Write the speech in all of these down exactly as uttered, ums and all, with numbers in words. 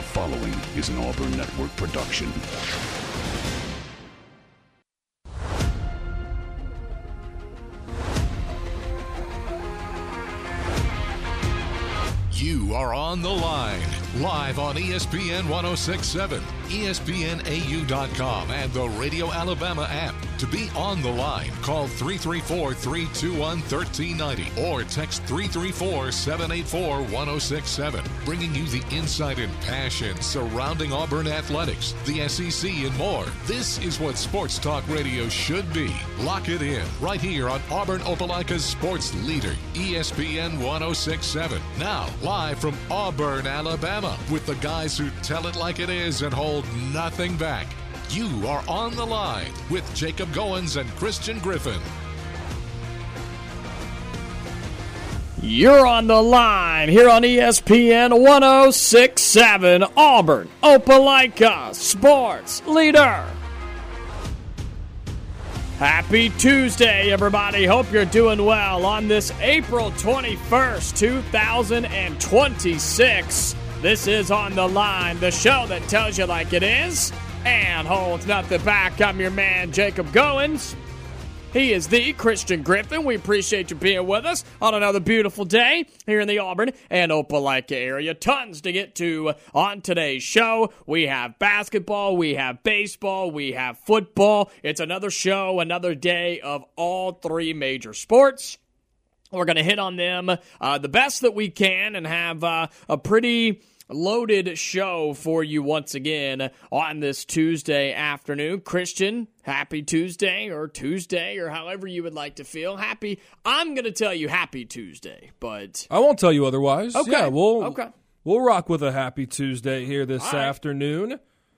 following is an Auburn Network production. You are on the line, live on E S P N one oh six point seven, E S P N A U dot com, and the Radio Alabama app. To be on the line, call three three four, three two one, one three nine zero or text three three four, seven eight four, one oh six seven, bringing you the insight and passion surrounding Auburn athletics, the S E C, and more. This is what Sports Talk Radio should be. Lock it in right here on Auburn Opelika's sports leader, E S P N one oh six point seven. Now, live from Auburn, Alabama, with the guys who tell it like it is and hold nothing back. You are on the line with Jacob Goins and Christian Griffin. You're on the line here on E S P N one oh six point seven, Auburn Opelika sports leader. Happy Tuesday, everybody. Hope you're doing well on this April twenty-first, two thousand twenty-six. This is On the Line, the show that tells you like it is and holds nothing back. I'm your man, Jacob Goins. He is the Christian Griffin. We appreciate you being with us on another beautiful day here in the Auburn and Opelika area. Tons to get to on today's show. We have basketball, we have baseball, we have football. It's another show, another day of all three major sports. We're going to hit on them uh, the best that we can and have uh, a pretty loaded show for you once again on this Tuesday afternoon. Christian, happy Tuesday or Tuesday or however you would like to feel. Happy, I'm going to tell you happy Tuesday, but I won't tell you otherwise. Okay. Yeah, we'll, okay. we'll rock with a happy Tuesday here this All right. afternoon.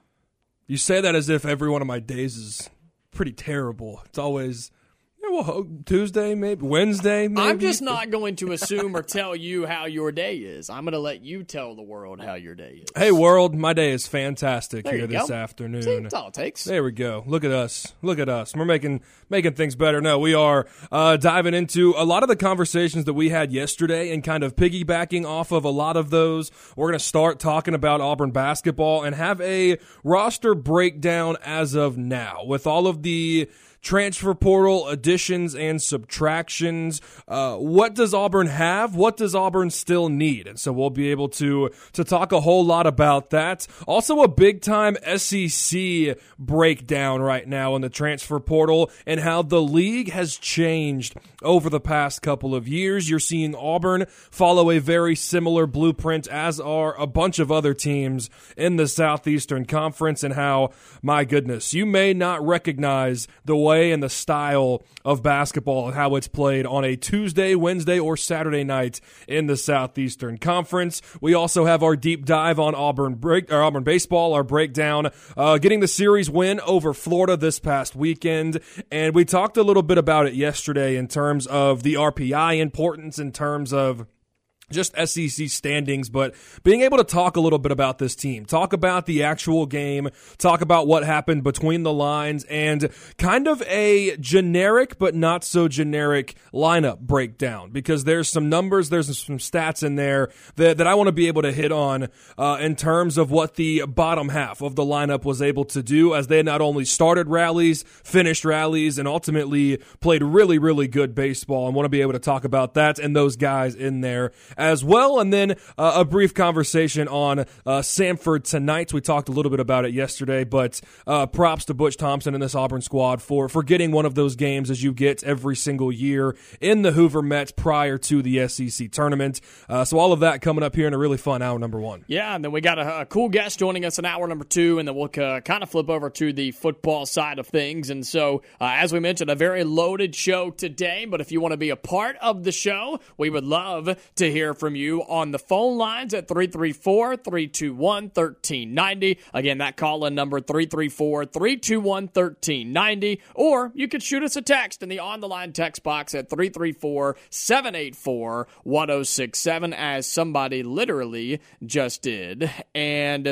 You say that as if every one of my days is pretty terrible. It's always... Well, Tuesday, maybe Wednesday, maybe. I'm just not going to assume or tell you how your day is. I'm going to let you tell the world how your day is. Hey, world, my day is fantastic there here this go. afternoon. See, that's all it takes. There we go. Look at us. Look at us. We're making making things better. No, we are uh, diving into a lot of the conversations that we had yesterday and kind of piggybacking off of a lot of those. We're going to start talking about Auburn basketball and have a roster breakdown as of now with all of the transfer portal additions and subtractions. Uh, what does Auburn have? What does Auburn still need? And so we'll be able to to talk a whole lot about that. Also a big-time S E C breakdown right now in the transfer portal and how the league has changed over the past couple of years. You're seeing Auburn follow a very similar blueprint, as are a bunch of other teams in the Southeastern Conference, and how, my goodness, you may not recognize the way and the style of basketball and how it's played on a Tuesday, Wednesday, or Saturday night in the Southeastern Conference. We also have our deep dive on Auburn break, or Auburn baseball, our breakdown, uh, getting the series win over Florida this past weekend. And we talked a little bit about it yesterday in terms of the R P I importance, in terms of just S E C standings, but being able to talk a little bit about this team, talk about the actual game, talk about what happened between the lines, and kind of a generic but not so generic lineup breakdown, because there's some numbers, there's some stats in there that, that I want to be able to hit on uh, in terms of what the bottom half of the lineup was able to do, as they not only started rallies, finished rallies, and ultimately played really, really good baseball. I want to be able to talk about that and those guys in there as well. And then uh, a brief conversation on uh, Samford tonight. We talked a little bit about it yesterday, but uh, props to Butch Thompson and this Auburn squad for, for getting one of those games as you get every single year in the Hoover Met prior to the S E C tournament. Uh, so all of that coming up here in a really fun hour number one. Yeah, and then we got a, a cool guest joining us in hour number two, and then we'll uh, kind of flip over to the football side of things. And so, uh, as we mentioned, a very loaded show today, but if you want to be a part of the show, we would love to hear from you on the phone lines at three three four, three two one, one three nine zero. Again, that call-in number three three four, three two one, one three nine zero. Or you could shoot us a text in the on-the-line text box at three three four, seven eight four, one oh six seven, as somebody literally just did. And,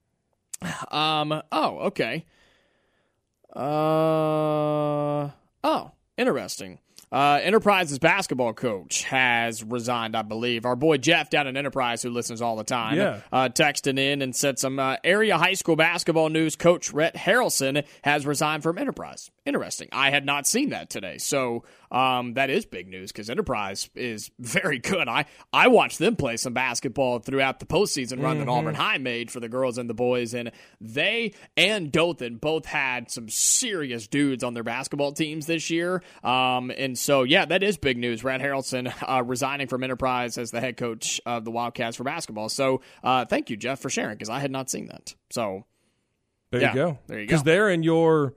um, oh, okay. Uh, oh, interesting. Uh, Enterprise's basketball coach has resigned, I believe. Our boy Jeff down at Enterprise, who listens all the time, yeah. uh, texted in and said some uh, area high school basketball news. Coach Rhett Harrelson has resigned from Enterprise. Interesting. I had not seen that today. So um, that is big news because Enterprise is very good. I, I watched them play some basketball throughout the postseason run mm-hmm. that Auburn High made for the girls and the boys, and they and Dothan both had some serious dudes on their basketball teams this year. Um, and so, yeah, that is big news. Rhett Harrelson uh, resigning from Enterprise as the head coach of the Wildcats for basketball. So uh, thank you, Jeff, for sharing because I had not seen that. So there yeah, you go. There you go. Because they're in your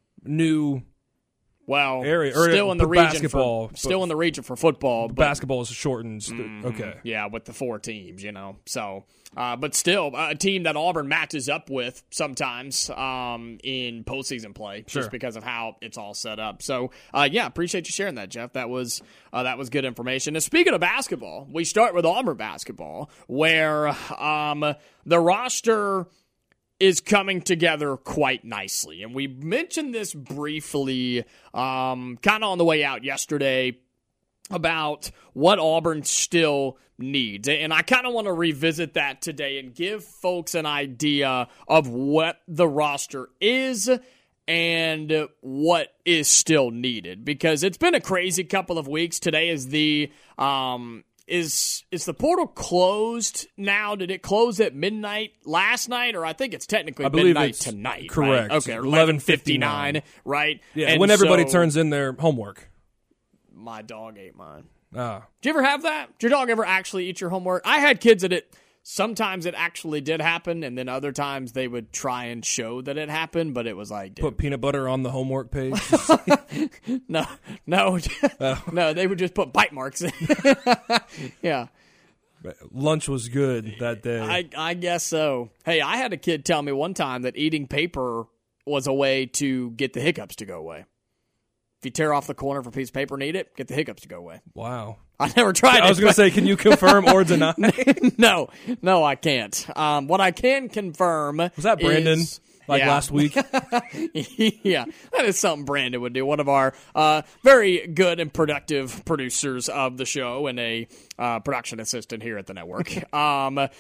new well area, or still in the region basketball, for, still in the region for football. But, basketball is shortened. mm, okay, yeah, with the four teams, you know. So, uh, but still, a team that Auburn matches up with sometimes um, in postseason play, sure. just because of how it's all set up. So, uh, yeah, appreciate you sharing that, Jeff. That was uh, that was good information. And speaking of basketball, we start with Auburn basketball, where um, the roster is coming together quite nicely. And we mentioned this briefly um, kind of on the way out yesterday about what Auburn still needs. And I kind of want to revisit that today and give folks an idea of what the roster is and what is still needed. Because it's been a crazy couple of weeks. Today is the... Um, Is is the portal closed now? Did it close at midnight last night? Or I think it's technically I believe midnight it's tonight. correct. Right? Okay, eleven fifty-nine, right? Yeah, and when everybody so, turns in their homework. My dog ate mine. Ah. Did you ever have that? Did your dog ever actually eat your homework? I had kids that it... Sometimes it actually did happen, and then other times they would try and show that it happened, but it was like... Dude. Put peanut butter on the homework page? no, no, oh. no, they would just put bite marks in. Yeah. Lunch was good that day. I, I guess so. Hey, I had a kid tell me one time that eating paper was a way to get the hiccups to go away. If you tear off the corner of a piece of paper and eat it, get the hiccups to go away. Wow. I never tried it. I was going to say, can you confirm or deny? no, no, I can't. Um, what I can confirm was that Brandon, is, like yeah. last week? Yeah, that is something Brandon would do. One of our uh, very good and productive producers of the show and a uh, production assistant here at the network. um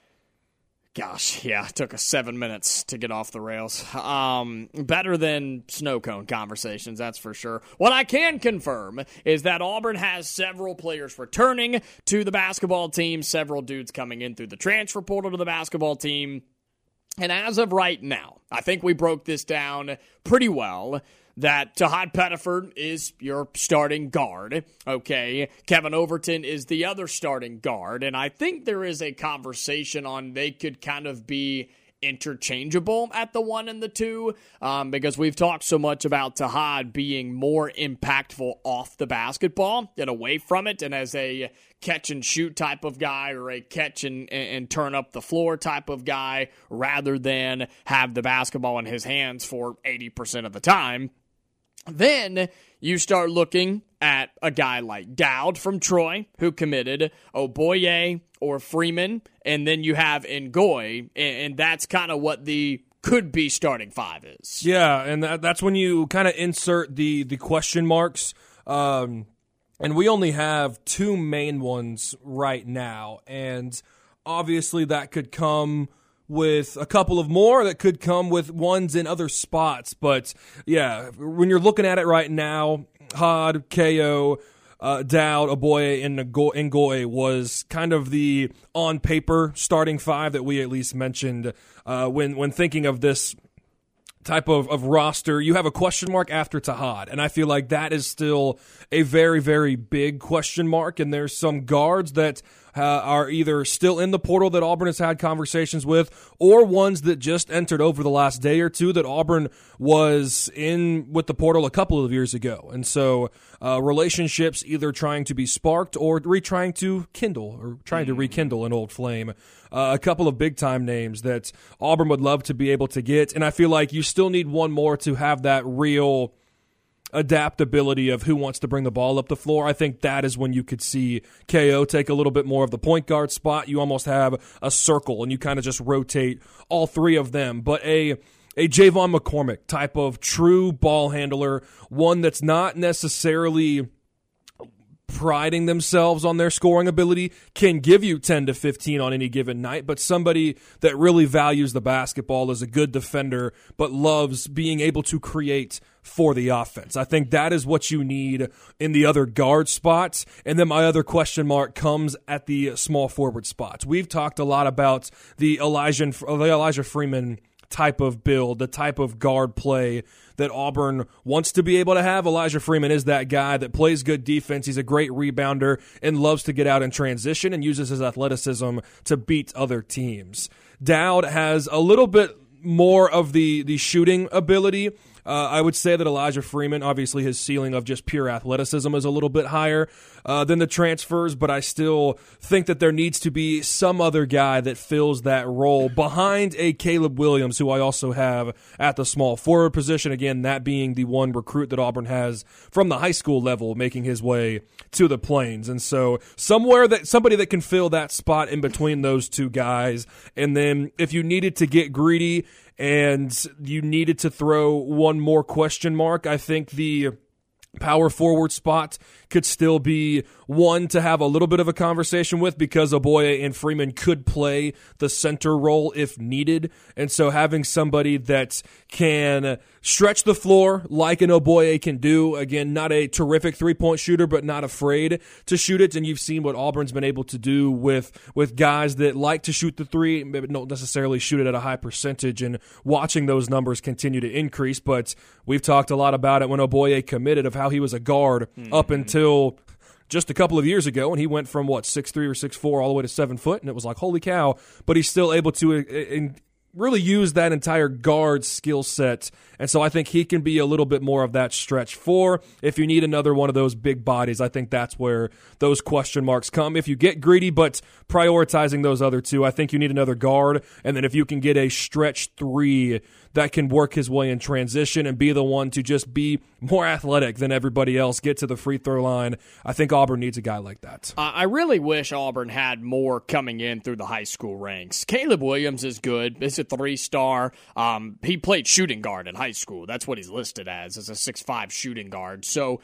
Gosh, yeah, it took us seven minutes to get off the rails. Um, better than snow cone conversations, that's for sure. What I can confirm is that Auburn has several players returning to the basketball team, several dudes coming in through the transfer portal to the basketball team. And as of right now, I think we broke this down pretty well, that Tahad Pettiford is your starting guard, okay? Kevin Overton is the other starting guard, and I think there is a conversation on they could kind of be interchangeable at the one and the two, um, because we've talked so much about Tahad being more impactful off the basketball and away from it, and as a catch and shoot type of guy or a catch and, and turn up the floor type of guy rather than have the basketball in his hands for eighty percent of the time. Then you start looking at a guy like Dowd from Troy, who committed, Oboye or Freeman, and then you have Ngoy, and that's kind of what the could-be starting five is. Yeah, and that, that's when you kind of insert the, the question marks, um, and we only have two main ones right now, and obviously that could come with a couple of more that could come with ones in other spots. But, yeah, when you're looking at it right now, Hod, K O, uh, Dowd, Oboye, and Ngoy was kind of the on-paper starting five that we at least mentioned uh, when, when thinking of this type of, of roster. You have a question mark after Tahad, and I feel like that is still a very, very big question mark, and there's some guards that uh, are either still in the portal that Auburn has had conversations with, or ones that just entered over the last day or two that Auburn was in with the portal a couple of years ago. And so uh, relationships either trying to be sparked or re- trying to kindle or trying to rekindle an old flame. Uh, a couple of big-time names that Auburn would love to be able to get, and I feel like you still need one more to have that real adaptability of who wants to bring the ball up the floor. I think that is when you could see K O take a little bit more of the point guard spot. You almost have a circle, and you kind of just rotate all three of them. But a a Javon McCormick type of true ball handler, one that's not necessarily priding themselves on their scoring ability can give you ten to fifteen on any given night, but somebody that really values the basketball, is a good defender, but loves being able to create for the offense. I think that is what you need in the other guard spots. And then my other question mark comes at the small forward spots. We've talked a lot about the Elijah, the Elijah Freeman type of build, the type of guard play that Auburn wants to be able to have. Elijah Freeman is that guy that plays good defense. He's a great rebounder and loves to get out in transition and uses his athleticism to beat other teams. Dowd has a little bit more of the, the shooting ability. Uh, I would say that Elijah Freeman, obviously his ceiling of just pure athleticism is a little bit higher uh, than the transfers, but I still think that there needs to be some other guy that fills that role behind a Caleb Williams, who I also have at the small forward position. Again, that being the one recruit that Auburn has from the high school level making his way to the Plains. And so somewhere that somebody that can fill that spot in between those two guys. And then if you needed to get greedy and you needed to throw one more question mark, I think the power forward spot could still be one to have a little bit of a conversation with, because Oboye and Freeman could play the center role if needed. And so having somebody that can stretch the floor like an Oboye can do, again, not a terrific three-point shooter, but not afraid to shoot it. And you've seen what Auburn's been able to do with, with guys that like to shoot the three, maybe don't necessarily shoot it at a high percentage, and watching those numbers continue to increase. But we've talked a lot about it when Oboye committed, of how he was a guard mm-hmm. up until just a couple of years ago, and he went from, what, six three or six four all the way to seven foot, and it was like, holy cow, but he's still able to in, really use that entire guard skill set. And so I think he can be a little bit more of that stretch four. If you need another one of those big bodies, I think that's where those question marks come. If you get greedy, but prioritizing those other two, I think you need another guard. And then if you can get a stretch three that can work his way in transition and be the one to just be more athletic than everybody else, get to the free throw line, I think Auburn needs a guy like that. Uh, I really wish Auburn had more coming in through the high school ranks. Caleb Williams is good. He's a three-star. Um, he played shooting guard in high school. That's what he's listed as, as a six five shooting guard. So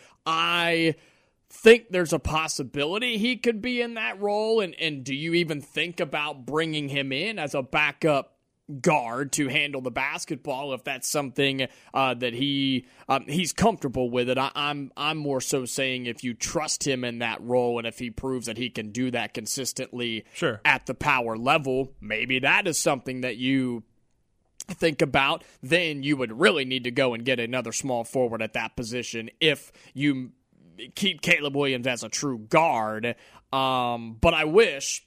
I think there's a possibility he could be in that role. And, and do you even think about bringing him in as a backup guard to handle the basketball, if that's something uh, that he um, he's comfortable with it? I, I'm I'm more so saying if you trust him in that role, and if he proves that he can do that consistently sure. at the power level, maybe that is something that you think about. Then you would really need to go and get another small forward at that position if you keep Caleb Williams as a true guard. Um, but I wish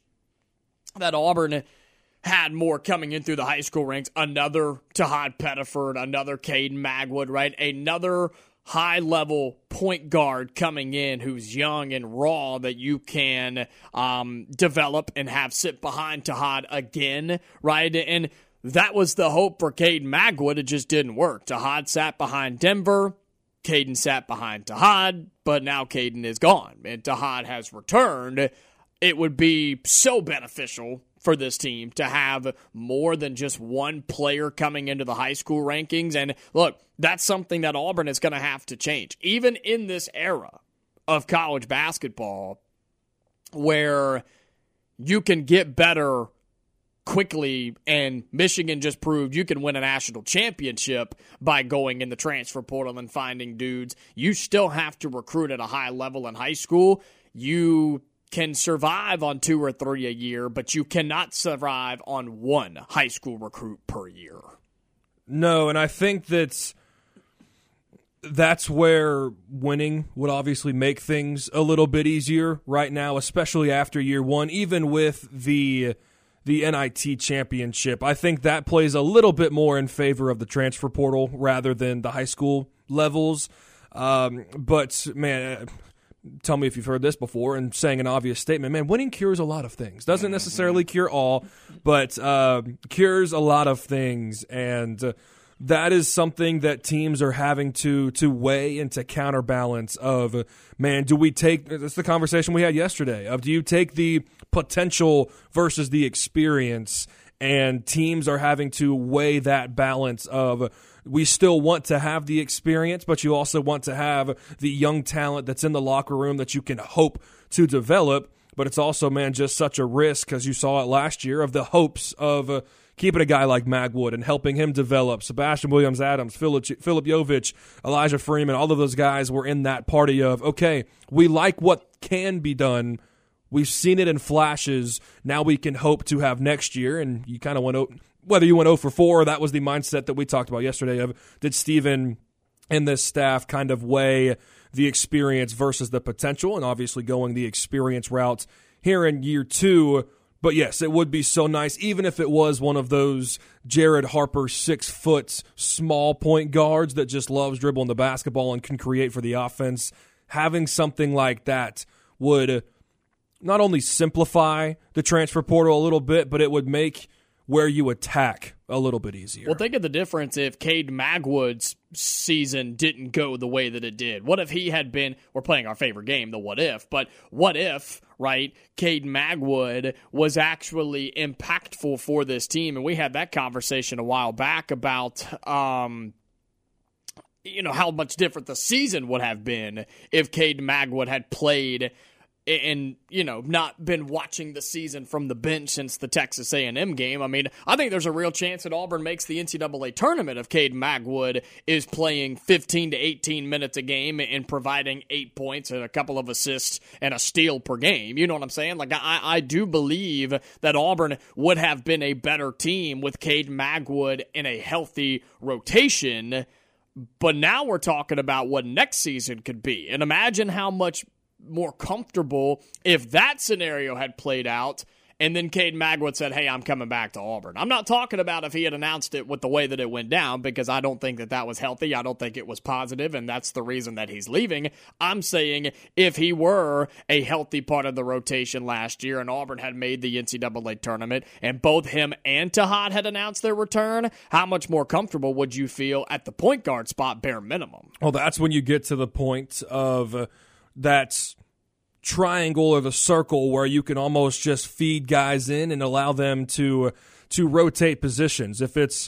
that Auburn had more coming in through the high school ranks. Another Tahad Pettiford, another Caden Magwood, right? Another high-level point guard coming in who's young and raw that you can um, develop and have sit behind Tahad again, right? And that was the hope for Caden Magwood. It just didn't work. Tahad sat behind Denver. Caden sat behind Tahad, but now Caden is gone, and Tahad has returned. It would be so beneficial for this team to have more than just one player coming into the high school rankings. And look, that's something that Auburn is going to have to change. Even in this era of college basketball where you can get better quickly, and Michigan just proved you can win a national championship by going in the transfer portal and finding dudes, you still have to recruit at a high level in high school. You can survive on two or three a year, but you cannot survive on one high school recruit per year. No, and I think that's that's where winning would obviously make things a little bit easier right now, especially after year one, even with the the N I T championship. I think that plays a little bit more in favor of the transfer portal rather than the high school levels. Um, but, man, tell me if you've heard this before, and saying an obvious statement, man, winning cures a lot of things. Doesn't necessarily cure all, but uh, cures a lot of things, and uh, that is something that teams are having to to weigh and to counterbalance of, man, do we take, that's the conversation we had yesterday, of do you take the potential versus the experience, and teams are having to weigh that balance of, we still want to have the experience, but you also want to have the young talent that's in the locker room that you can hope to develop. But it's also, man, just such a risk, because you saw it last year, of the hopes of uh, keeping a guy like Magwood and helping him develop. Sebastian Williams-Adams, Philip, Philip Jovic, Elijah Freeman, all of those guys were in that party of, okay, we like what can be done. We've seen it in flashes. Now we can hope to have next year. And you kind of went, whether you went oh for four, that was the mindset that we talked about yesterday of, did Steven and this staff kind of weigh the experience versus the potential, and obviously going the experience route here in year two. But yes, it would be so nice, even if it was one of those Jared Harper six-foot small point guards that just loves dribbling the basketball and can create for the offense. Having something like that would not only simplify the transfer portal a little bit, but it would make where you attack a little bit easier. Well, think of the difference if Cade Magwood's season didn't go the way that it did. What if he had been, we're playing our favorite game, the what if, but what if, right, Cade Magwood was actually impactful for this team? And we had that conversation a while back about, um, you know, how much different the season would have been if Cade Magwood had played and, you know, not been watching the season from the bench since the Texas A and M game. I mean, I think there's a real chance that Auburn makes the N C double A tournament if Cade Magwood is playing fifteen to eighteen minutes a game and providing eight points and a couple of assists and a steal per game. You know what I'm saying? Like, I, I do believe that Auburn would have been a better team with Cade Magwood in a healthy rotation. But now we're talking about what next season could be. And imagine how much more comfortable if that scenario had played out and then Cade Magwood said, hey, I'm coming back to Auburn. I'm not talking about if he had announced it with the way that it went down, because I don't think that that was healthy. I don't think it was positive, and that's the reason that he's leaving. I'm saying if he were a healthy part of the rotation last year and Auburn had made the N C double A tournament and both him and Tahad had announced their return, how much more comfortable would you feel at the point guard spot, bare minimum? Well, that's when you get to the point of uh, that triangle or the circle where you can almost just feed guys in and allow them to to rotate positions. If it's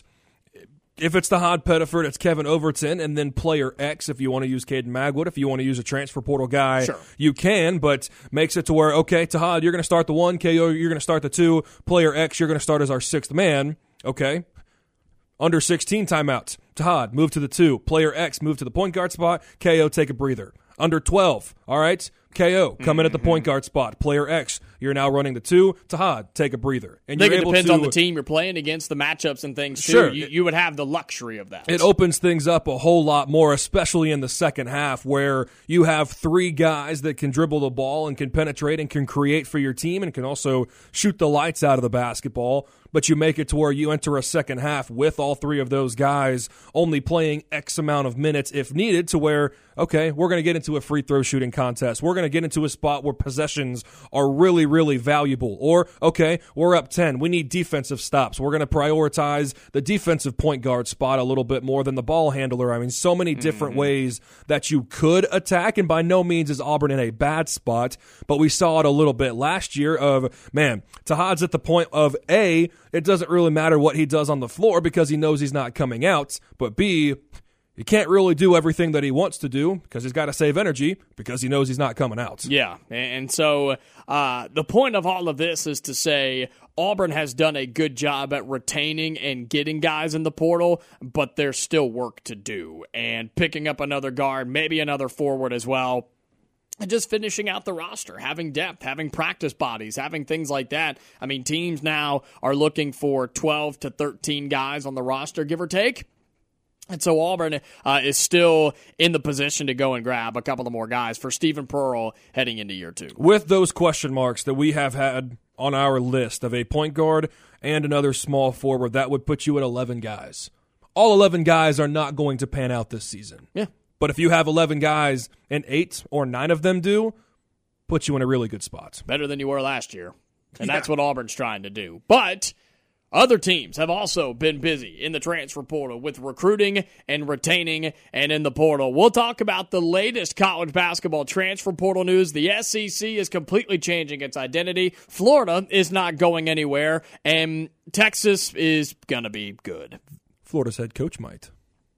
if it's Tahad Pettiford, it's Kevin Overton, and then player X if you want to use Caden Magwood. If you want to use a transfer portal guy, sure, you can, but makes it to where, okay, Tahad, you're going to start the one, K O, you're going to start the two, player X, you're going to start as our sixth man, okay? Under sixteen timeouts, Tahad, move to the two, player X, move to the point guard spot, K O, take a breather. Under twelve, all right? K O, come in at the point guard spot. Player X, you're now running the two. Tahad, take a breather. And I think you're it able depends to, on the team you're playing against, the matchups and things, too. Sure. You, you would have the luxury of that. It opens things up a whole lot more, especially in the second half, where you have three guys that can dribble the ball and can penetrate and can create for your team and can also shoot the lights out of the basketball. But you make it to where you enter a second half with all three of those guys only playing X amount of minutes if needed, to where, okay, we're going to get into a free throw shooting contest. We're going to get into a spot where possessions are really, really valuable. Or, okay, we're up ten. We need defensive stops. We're going to prioritize the defensive point guard spot a little bit more than the ball handler. I mean, so many different mm-hmm. ways that you could attack, and by no means is Auburn in a bad spot, but we saw it a little bit last year of, man, Tahad's at the point of, A, it doesn't really matter what he does on the floor because he knows he's not coming out, but B, he can't really do everything that he wants to do because he's got to save energy because he knows he's not coming out. Yeah, and so uh, the point of all of this is to say Auburn has done a good job at retaining and getting guys in the portal, but there's still work to do. And picking up another guard, maybe another forward as well, and just finishing out the roster, having depth, having practice bodies, having things like that. I mean, teams now are looking for twelve to thirteen guys on the roster, give or take. And so Auburn uh, is still in the position to go and grab a couple of more guys for Steven Pearl heading into year two. With those question marks that we have had on our list of a point guard and another small forward, that would put you at eleven guys. All eleven guys are not going to pan out this season. Yeah. But if you have eleven guys and eight or nine of them do, puts you in a really good spot. Better than you were last year. And yeah. that's what Auburn's trying to do. But other teams have also been busy in the transfer portal with recruiting and retaining and in the portal. We'll talk about the latest college basketball transfer portal news. The S E C is completely changing its identity. Florida is not going anywhere. And Texas is going to be good. Florida's head coach might.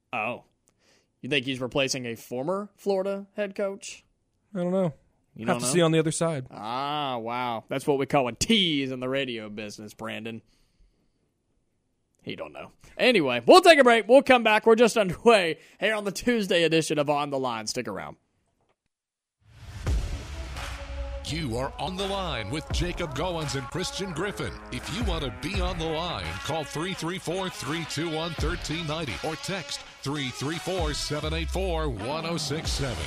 Oh. You think he's replacing a former Florida head coach? I don't know. You Have don't to know? see on the other side. Ah, wow. That's what we call a tease in the radio business, Brandon. He don't know. Anyway, we'll take a break. We'll come back. We're just underway here on the Tuesday edition of On the Line. Stick around. You are on the line with Jacob Goins and Christian Griffin. If you want to be on the line, call three three four, three two one, one three nine zero or text three three four, seven eight four, one zero six seven.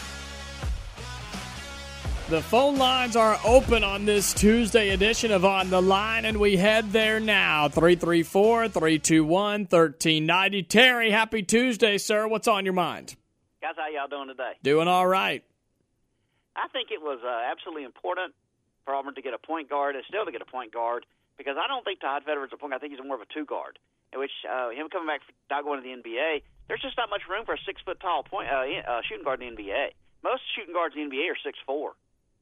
The phone lines are open on this Tuesday edition of On the Line, and we head there now. three three four, three two one, one three nine zero. Terry, happy Tuesday, sir. What's on your mind? Guys, how y'all doing today? Doing all right. I think it was uh, absolutely important for Auburn to get a point guard and still to get a point guard because I don't think Todd Federer's a point guard. I think he's more of a two guard, in which uh, him coming back, not going to the N B A, there's just not much room for a six-foot-tall point uh, uh, shooting guard in the N B A. Most shooting guards in the N B A are six foot four.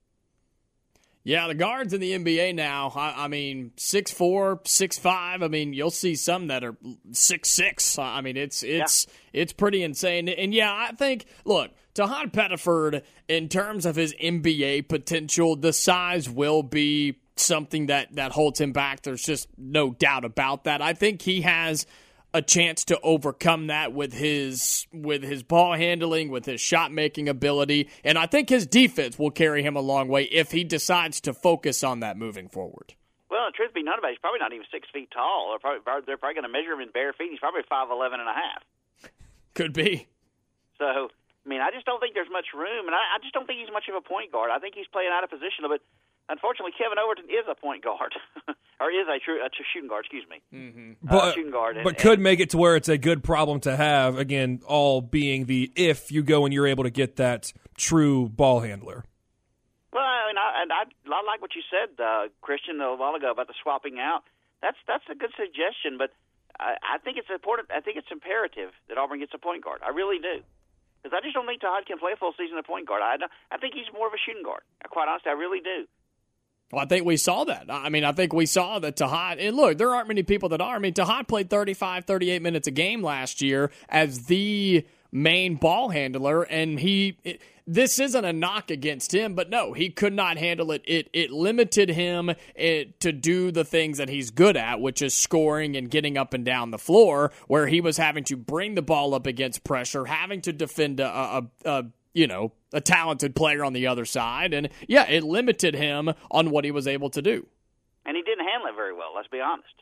Yeah, the guards in the N B A now, I, I mean, six four, six five. I mean, you'll see some that are six six. I mean, it's it's yeah. it's pretty insane. And, yeah, I think, look, Tahan Pettiford, in terms of his N B A potential, the size will be something that, that holds him back. There's just no doubt about that. I think he has a chance to overcome that with his with his ball handling, with his shot-making ability, and I think his defense will carry him a long way if he decides to focus on that moving forward. Well, the truth be known about it, he's probably not even six feet tall. They're probably, they're probably going to measure him in bare feet. He's probably five eleven and a half. Could be. So, I mean, I just don't think there's much room, and I, I just don't think he's much of a point guard. I think he's playing out of position a bit. Unfortunately, Kevin Overton is a point guard, or is a true a shooting guard, excuse me. Mm-hmm. Uh, But, shooting guard. And, but could and, make it to where it's a good problem to have, again, all being the if you go and you're able to get that true ball handler. Well, I mean, I, and I, I like what you said, uh, Christian, a while ago about the swapping out. That's that's a good suggestion, but I, I think it's important. I think it's imperative that Auburn gets a point guard. I really do. Because I just don't think Todd can play a full season at point guard. I, don't, I think he's more of a shooting guard. Quite honestly, I really do. Well, I think we saw that. I mean, I think we saw that Tahat, and look, there aren't many people that are. I mean, Tahat played thirty-five, thirty-eight minutes a game last year as the main ball handler, and he, it, this isn't a knock against him, but no, he could not handle it. It it limited him it, to do the things that he's good at, which is scoring and getting up and down the floor, where he was having to bring the ball up against pressure, having to defend a, a, a you know, a talented player on the other side. And, yeah, it limited him on what he was able to do. And he didn't handle it very well, let's be honest.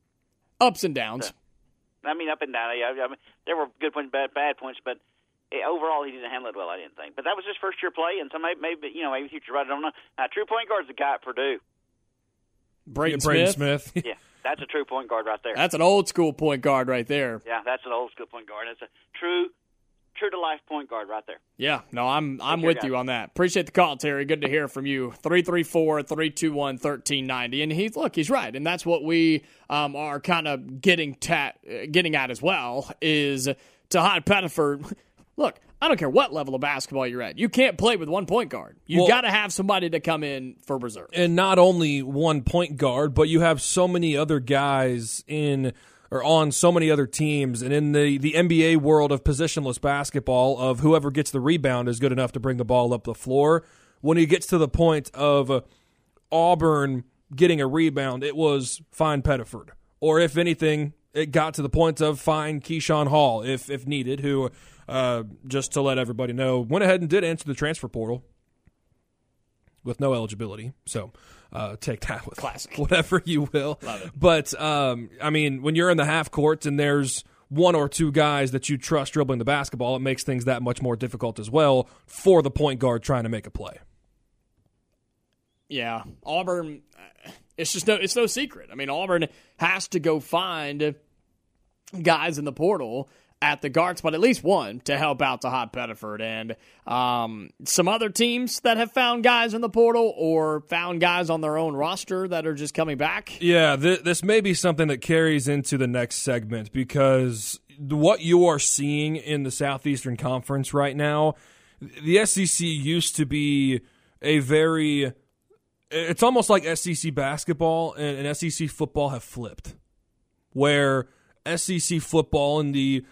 Ups and downs. I mean, up and down. I, I mean, there were good points, bad, bad points, but overall he didn't handle it well, I didn't think. But that was his first year play, and so maybe, maybe you know, maybe future right, I don't know. Now, true point guard's the guy at Purdue. Brayden yeah, Brayden Smith. Smith. Yeah, that's a true point guard right there. That's an old school point guard right there. Yeah, that's an old school point guard. It's a true True to life point guard right there. Yeah, no, I'm I'm care, with guys. you on that. Appreciate the call, Terry. Good to hear from you. three three four, three two one, one three nine zero. And he's look, he's right, and that's what we um, are kind of getting ta- getting at as well. Is Tahat Pettiford. Look, I don't care what level of basketball you're at. You can't play with one point guard. You Well, got to have somebody to come in for reserve. And not only one point guard, but you have so many other guys in or on so many other teams, and in the, the N B A world of positionless basketball, of whoever gets the rebound is good enough to bring the ball up the floor. When it gets to the point of uh, Auburn getting a rebound, it was fine Pettiford. Or if anything, it got to the point of fine Keyshawn Hall, if if needed, who, uh, just to let everybody know, went ahead and did answer the transfer portal with no eligibility. So uh, take that with Classic. whatever you will. Love it. But, um, I mean, when you're in the half court and there's one or two guys that you trust dribbling the basketball, it makes things that much more difficult as well for the point guard trying to make a play. Yeah, Auburn, it's just no, it's no secret. I mean, Auburn has to go find guys in the portal at the guard spot, at least one, to help out Tahat Pettiford. And um, some other teams that have found guys in the portal or found guys on their own roster that are just coming back. Yeah, th- this may be something that carries into the next segment, because what you are seeing in the Southeastern Conference right now, the S E C used to be a very... It's almost like S E C basketball and, and S E C football have flipped, where S E C football in the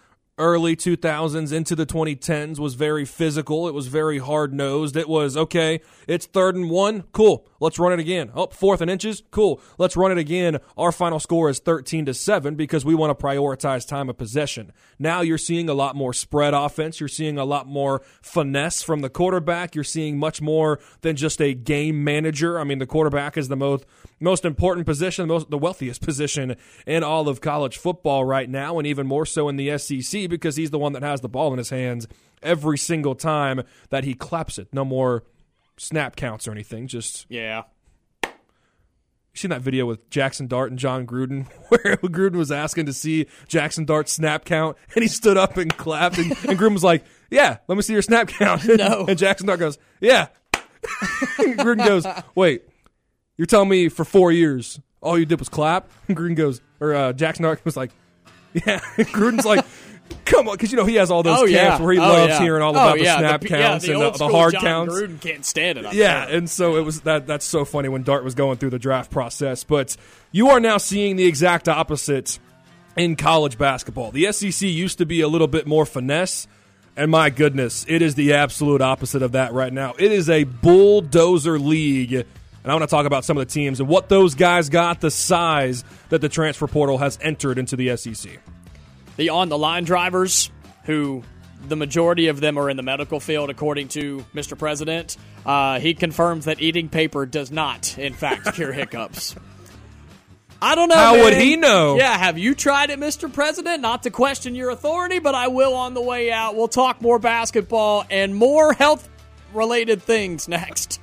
early two thousands into the twenty tens was very physical. It was very hard-nosed. It was, okay, it's third and one. Cool. Let's run it again. Oh, fourth and inches. Cool. Let's run it again. Our final score is thirteen to seven because we want to prioritize time of possession. Now you're seeing a lot more spread offense. You're seeing a lot more finesse from the quarterback. You're seeing much more than just a game manager. I mean, the quarterback is the most most important position, the, most, the wealthiest position in all of college football right now, and even more so in the S E C because he's the one that has the ball in his hands every single time that he claps it. No more snap counts or anything. Just yeah. You seen that video with Jackson Dart and John Gruden where Gruden was asking to see Jackson Dart's snap count, and he stood up and clapped, and, and Gruden was like, yeah, let me see your snap count. No. And Jackson Dart goes, yeah. And Gruden goes, wait, you're telling me for four years all you did was clap? And Gruden goes, or uh, Jackson Dart was like, yeah. And Gruden's like, come on, because you know he has all those oh, camps yeah. where he oh, loves yeah. hearing all oh, about yeah. the snap the, counts yeah, the and the, the old hard John counts. Gruden can't stand it. I'm Yeah, sure. and so it was that. That's so funny when Dart was going through the draft process. But you are now seeing the exact opposite in college basketball. The S E C used to be a little bit more finesse, and my goodness, it is the absolute opposite of that right now. It is a bulldozer league. And I want to talk about some of the teams and what those guys got, the size that the transfer portal has entered into the S E C. The on-the-line drivers, who the majority of them are in the medical field, according to Mister President, uh, he confirms that eating paper does not, in fact, cure hiccups. I don't know, How man. would he know? Yeah, have you tried it, Mister President? Not to question your authority, but I will on the way out. We'll talk more basketball and more health-related things next.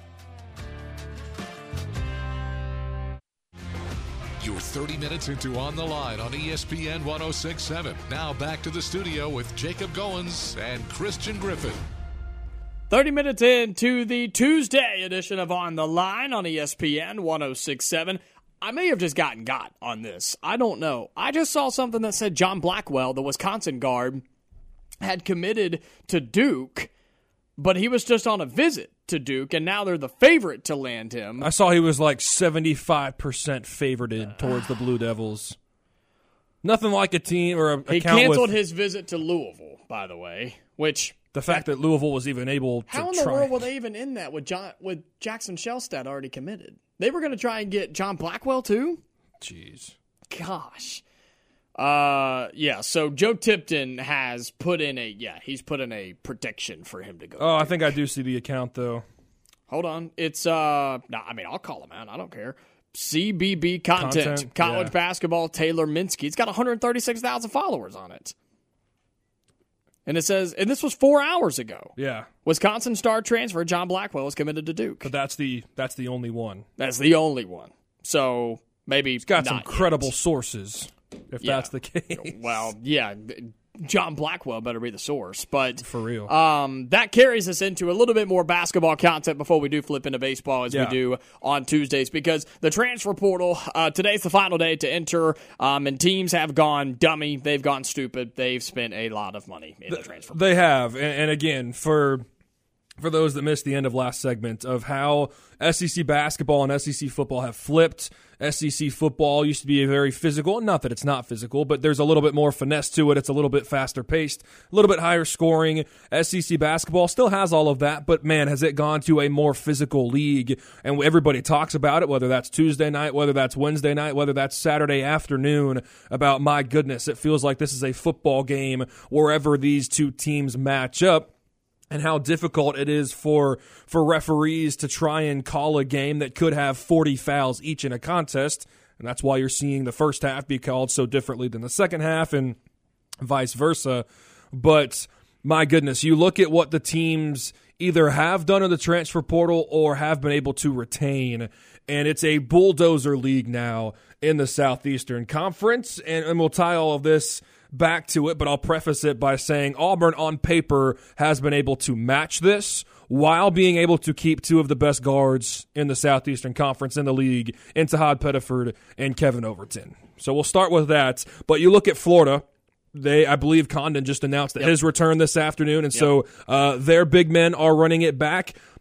You're thirty minutes into On the Line on E S P N one oh six point seven. Now back to the studio with Jacob Goins and Christian Griffin. thirty minutes into the Tuesday edition of On the Line on E S P N one oh six point seven. I may have just gotten got on this. I don't know. I just saw something that said John Blackwell, the Wisconsin guard, had committed to Duke, but he was just on a visit to Duke, and now they're the favorite to land him. I saw he was like seventy-five percent favorited towards the Blue Devils. Nothing like a team or a He account canceled with his visit to Louisville, by the way, which... the fact that Louisville was even able to How in the try. world were they even in that with John with Jackson Shellstad already committed? They were going to try and get John Blackwell too? Jeez. Gosh. Uh, yeah, so Joe Tipton has put in a, yeah, he's put in a prediction for him to go. Oh, I think I do see the account, though. Hold on. It's, uh, no, I mean, I'll call him out. I don't care. C B B Content, Content, College yeah. Basketball, Taylor Minsky. It's got one hundred thirty-six thousand followers on it. And it says, and this was four hours ago. Yeah. Wisconsin star transfer John Blackwell is committed to Duke. But that's the that's the only one. That's the only one. So maybe He's got not some yet. credible sources, if Yeah. that's the case. Well, yeah, John Blackwell better be the source. But For real. um, that carries us into a little bit more basketball content before we do flip into baseball as Yeah. we do on Tuesdays, because the transfer portal, uh, today's the final day to enter, um, and teams have gone dummy. They've gone stupid. They've spent a lot of money in the transfer portal. They have. And, and again, for for those that missed the end of last segment of how S E C basketball and S E C football have flipped. S E C football used to be a very physical, not that it's not physical, but there's a little bit more finesse to it. It's a little bit faster paced, a little bit higher scoring. S E C basketball still has all of that, but man, has it gone to a more physical league. And everybody talks about it, whether that's Tuesday night, whether that's Wednesday night, whether that's Saturday afternoon, about, my goodness, it feels like this is a football game wherever these two teams match up. And how difficult it is for for referees to try and call a game that could have forty fouls each in a contest. And that's why you're seeing the first half be called so differently than the second half and vice versa. But my goodness, you look at what the teams either have done in the transfer portal or have been able to retain, and it's a bulldozer league now in the Southeastern Conference. And, and we'll tie all of this back to it, but I'll preface it by saying Auburn on paper has been able to match this while being able to keep two of the best guards in the Southeastern Conference in the league, in Tahad Pettiford and Kevin Overton. So we'll start with that. But you look at Florida. They, I believe Condon just announced that Yep. his return this afternoon, and Yep. so uh, their big men are running it back.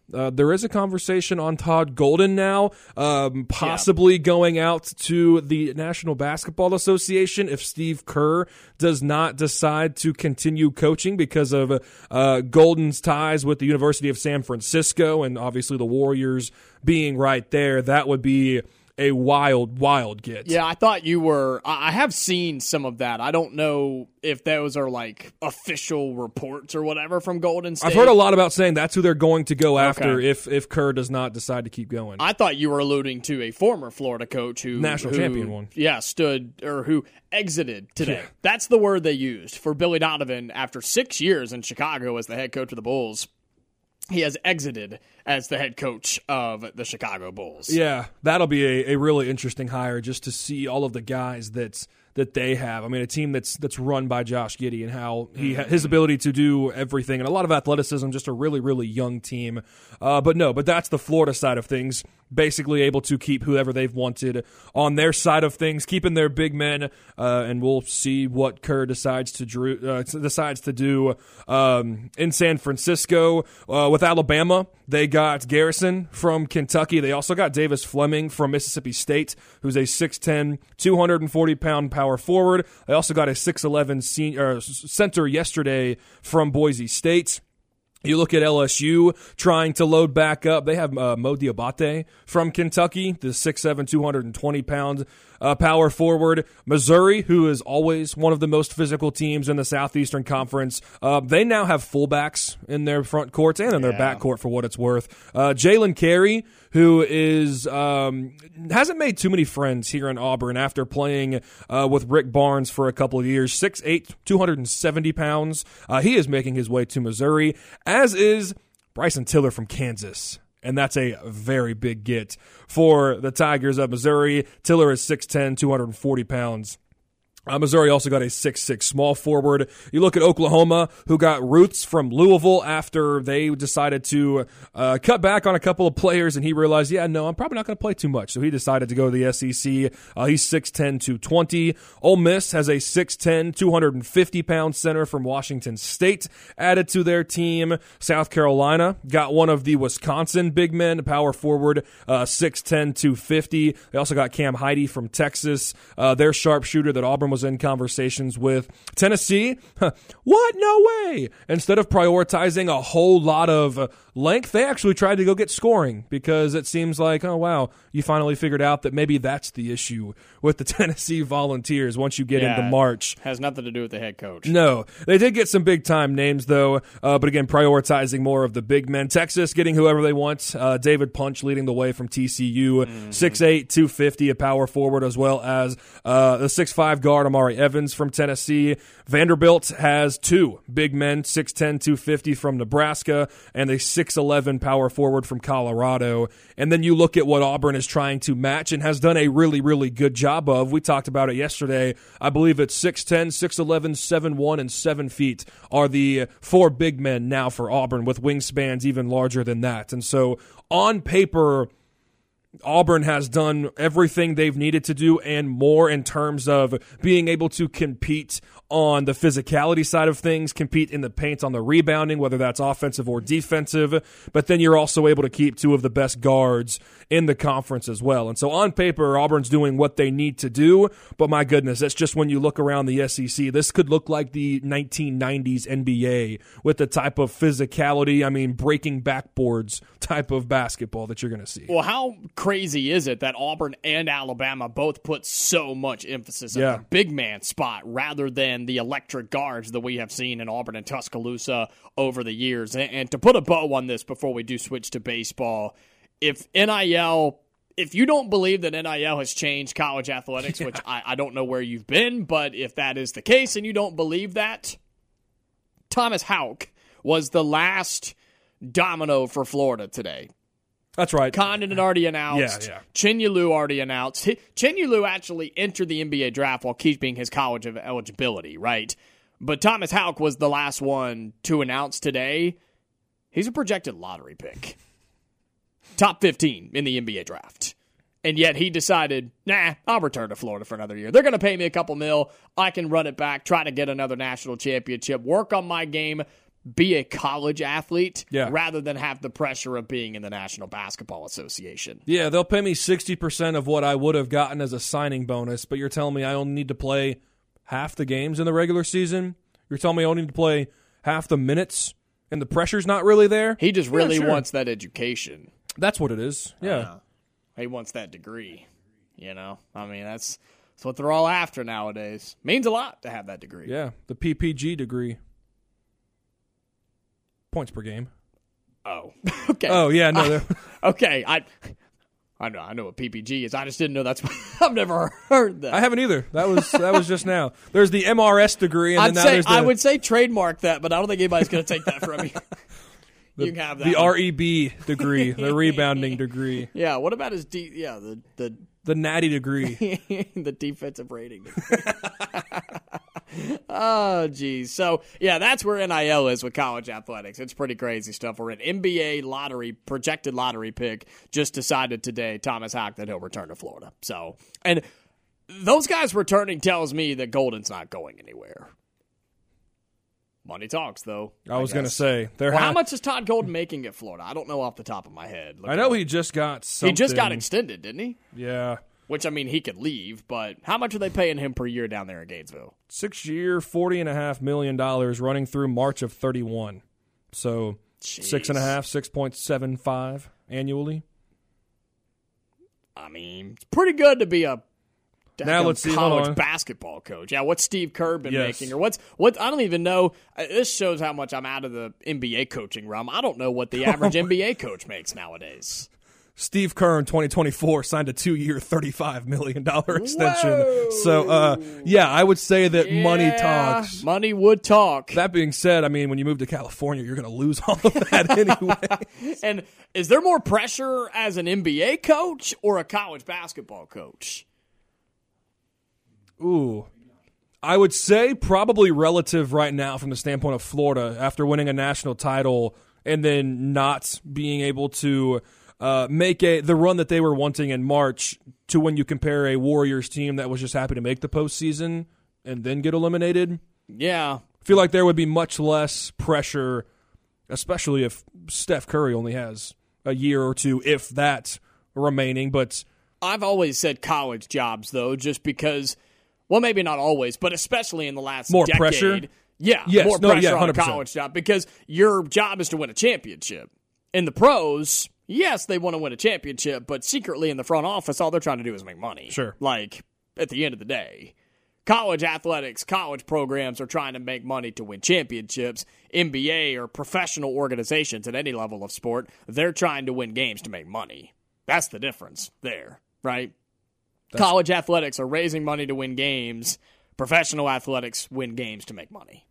Uh, there is a conversation on Todd Golden now, um, possibly yeah. going out to the National Basketball Association if Steve Kerr does not decide to continue coaching because of uh, Golden's ties with the University of San Francisco and obviously the Warriors being right there. That would be a wild, wild get. Yeah, I thought you were. I have seen some of that. I don't know if those are like official reports or whatever from Golden State. I've heard a lot about saying that's who they're going to go after okay. if if Kerr does not decide to keep going. I thought you were alluding to a former Florida coach who national who, champion one. Yeah, stood or who exited today. Yeah. That's the word they used for Billy Donovan after six years in Chicago as the head coach of the Bulls. He has exited as the head coach of the Chicago Bulls. Yeah, that'll be a, a really interesting hire just to see all of the guys that that they have. I mean, a team that's that's run by Josh Giddey and how he mm-hmm. his ability to do everything and a lot of athleticism. Just a really really young team. Uh, but no, but that's the Florida side of things. Basically able to keep whoever they've wanted on their side of things, keeping their big men, uh, and we'll see what Kerr decides to drew, uh, decides to do um, in San Francisco. Uh, with Alabama, they got Garrison from Kentucky. They also got Davis Fleming from Mississippi State, who's a six ten, two hundred forty pound power forward. They also got a six eleven senior, uh, center yesterday from Boise State. You look at L S U trying to load back up. They have uh, Mo Diabate from Kentucky, the six seven, two hundred twenty pound uh, power forward. Missouri, who is always one of the most physical teams in the Southeastern Conference, uh, they now have fullbacks in their front courts and in their yeah. back court for what it's worth. Uh, Jalen Carey, who is um, hasn't made too many friends here in Auburn after playing uh, with Rick Barnes for a couple of years, six eight, two hundred seventy pounds. Uh, he is making his way to Missouri, as is Bryson Tiller from Kansas. And that's a very big get for the Tigers of Missouri. Tiller is six ten, two hundred forty pounds. Uh, Missouri also got a six six small forward. You look at Oklahoma, who got Ruths from Louisville after they decided to uh, cut back on a couple of players, and he realized, yeah, no, I'm probably not going to play too much. So he decided to go to the S E C. Uh, he's six ten, two twenty. Ole Miss has a six ten, two hundred fifty pound center from Washington State added to their team. South Carolina got one of the Wisconsin big men, power forward, uh, six ten, two fifty. They also got Cam Heide from Texas, uh, their sharpshooter that Auburn was in conversations with. Tennessee, what? No way. Instead of prioritizing a whole lot of length, they actually tried to go get scoring because it seems like, oh, wow, you finally figured out that maybe that's the issue with the Tennessee Volunteers once you get yeah, into March. Has nothing to do with the head coach. No. They did get some big-time names, though, uh, but again, prioritizing more of the big men. Texas getting whoever they want. Uh, David Punch leading the way from T C U, mm-hmm. six eight, two fifty, a power forward, as well as uh, the six five guard, Amari Evans from Tennessee. Vanderbilt has two big men, six ten, two fifty from Nebraska, and a six eleven power forward from Colorado. And then you look at what Auburn is trying to match and has done a really, really good job of. We talked about it yesterday. I believe it's six ten, six eleven, seven one, and seven feet are the four big men now for Auburn, with wingspans even larger than that. And so on paper, Auburn has done everything they've needed to do and more in terms of being able to compete on the physicality side of things, compete in the paint on the rebounding, whether that's offensive or defensive, but then you're also able to keep two of the best guards in the conference as well. And so on paper, Auburn's doing what they need to do, but my goodness, that's just when you look around the S E C, this could look like the nineteen nineties N B A with the type of physicality, I mean, breaking backboards type of basketball that you're going to see. Well, how crazy is it that Auburn and Alabama both put so much emphasis yeah. on the big man spot rather than the electric guards that we have seen in Auburn and Tuscaloosa over the years? And, and to put a bow on this before we do switch to baseball, if N I L, if you don't believe that N I L has changed college athletics, yeah. which I, I don't know where you've been, but if that is the case and you don't believe that, Thomas Houck was the last domino for Florida today. That's right. Condon had already announced. Yeah, yeah. Chinyelu already announced. Chinyelu actually entered the N B A draft while keeping his college of eligibility, right? But Thomas Houck was the last one to announce today. He's a projected lottery pick. Top fifteen in the N B A draft. And yet he decided, nah, I'll return to Florida for another year. They're going to pay me a couple mil. I can run it back, try to get another national championship, work on my game, be a college athlete Yeah. rather than have the pressure of being in the National Basketball Association. Yeah, they'll pay me sixty percent of what I would have gotten as a signing bonus, but you're telling me I only need to play half the games in the regular season? You're telling me I only need to play half the minutes, and the pressure's not really there? He just Yeah, really sure. wants that education. That's what it is. Yeah. Uh, he wants that degree. You know? I mean, that's, that's what they're all after nowadays. Means a lot to have that degree. Yeah, the P P G degree. Points per game. Oh. Okay. Oh, yeah, no. they're- Okay. I I know I know what P P G is. I just didn't know that's I've never heard that. I haven't either. That was that was just now. There's the M R S degree, and I'd then now say there's the, I would say trademark that, but I don't think anybody's going to take that from you. You can have that. the one. R E B degree, the rebounding degree, Yeah. What about his D? Yeah. The the the natty degree. the defensive rating. Oh, geez. So, yeah, that's where N I L is with college athletics. It's pretty crazy stuff. We're an N B A lottery, projected lottery pick, just decided today, Thomas Hack, that he'll return to Florida. So, and those guys returning tells me that Golden's not going anywhere. Money talks, though. I was going to guess. say. They're Well, ha- how much is Todd Golden making at Florida? I don't know off the top of my head. Look I know it he up. just got something. He just got extended, didn't he? Yeah. Which, I mean, he could leave, but how much are they paying him per year down there in Gainesville? Six year, forty and a half million dollars running through March of thirty one. So six and a Jeez. half, six point seven five annually. I mean, it's pretty good to be a Now daggum let's see, hold college on. basketball coach. Yeah, what's Steve Kerr been Yes. making, or what's what? I don't even know. Uh, This shows how much I'm out of the N B A coaching realm. I don't know what the average N B A coach makes nowadays. Steve Kerr in twenty twenty-four signed a two-year, thirty-five million dollars extension. So, uh, yeah, I would say that money Yeah, talks. Money would talk. That being said, I mean, when you move to California, you're going to lose all of that anyway. And is there more pressure as an N B A coach or a college basketball coach? Ooh. I would say probably relative right now from the standpoint of Florida after winning a national title and then not being able to uh, make a the run that they were wanting in March to when you compare a Warriors team that was just happy to make the postseason and then get eliminated. Yeah. I feel like there would be much less pressure, especially if Steph Curry only has a year or two, if that, remaining. But I've always said college jobs, though, just because, well, maybe not always, but especially in the last More decade. pressure? Yeah, Yes, more no, pressure yeah, on a one hundred percent. college job because your job is to win a championship. In the pros, yes, they want to win a championship, but secretly in the front office, all they're trying to do is make money. Sure. Like, at the end of the day. College athletics, college programs are trying to make money to win championships. N B A or professional organizations at any level of sport, they're trying to win games to make money. That's the difference there, right? College athletics are raising money to win games. Professional athletics win games to make money.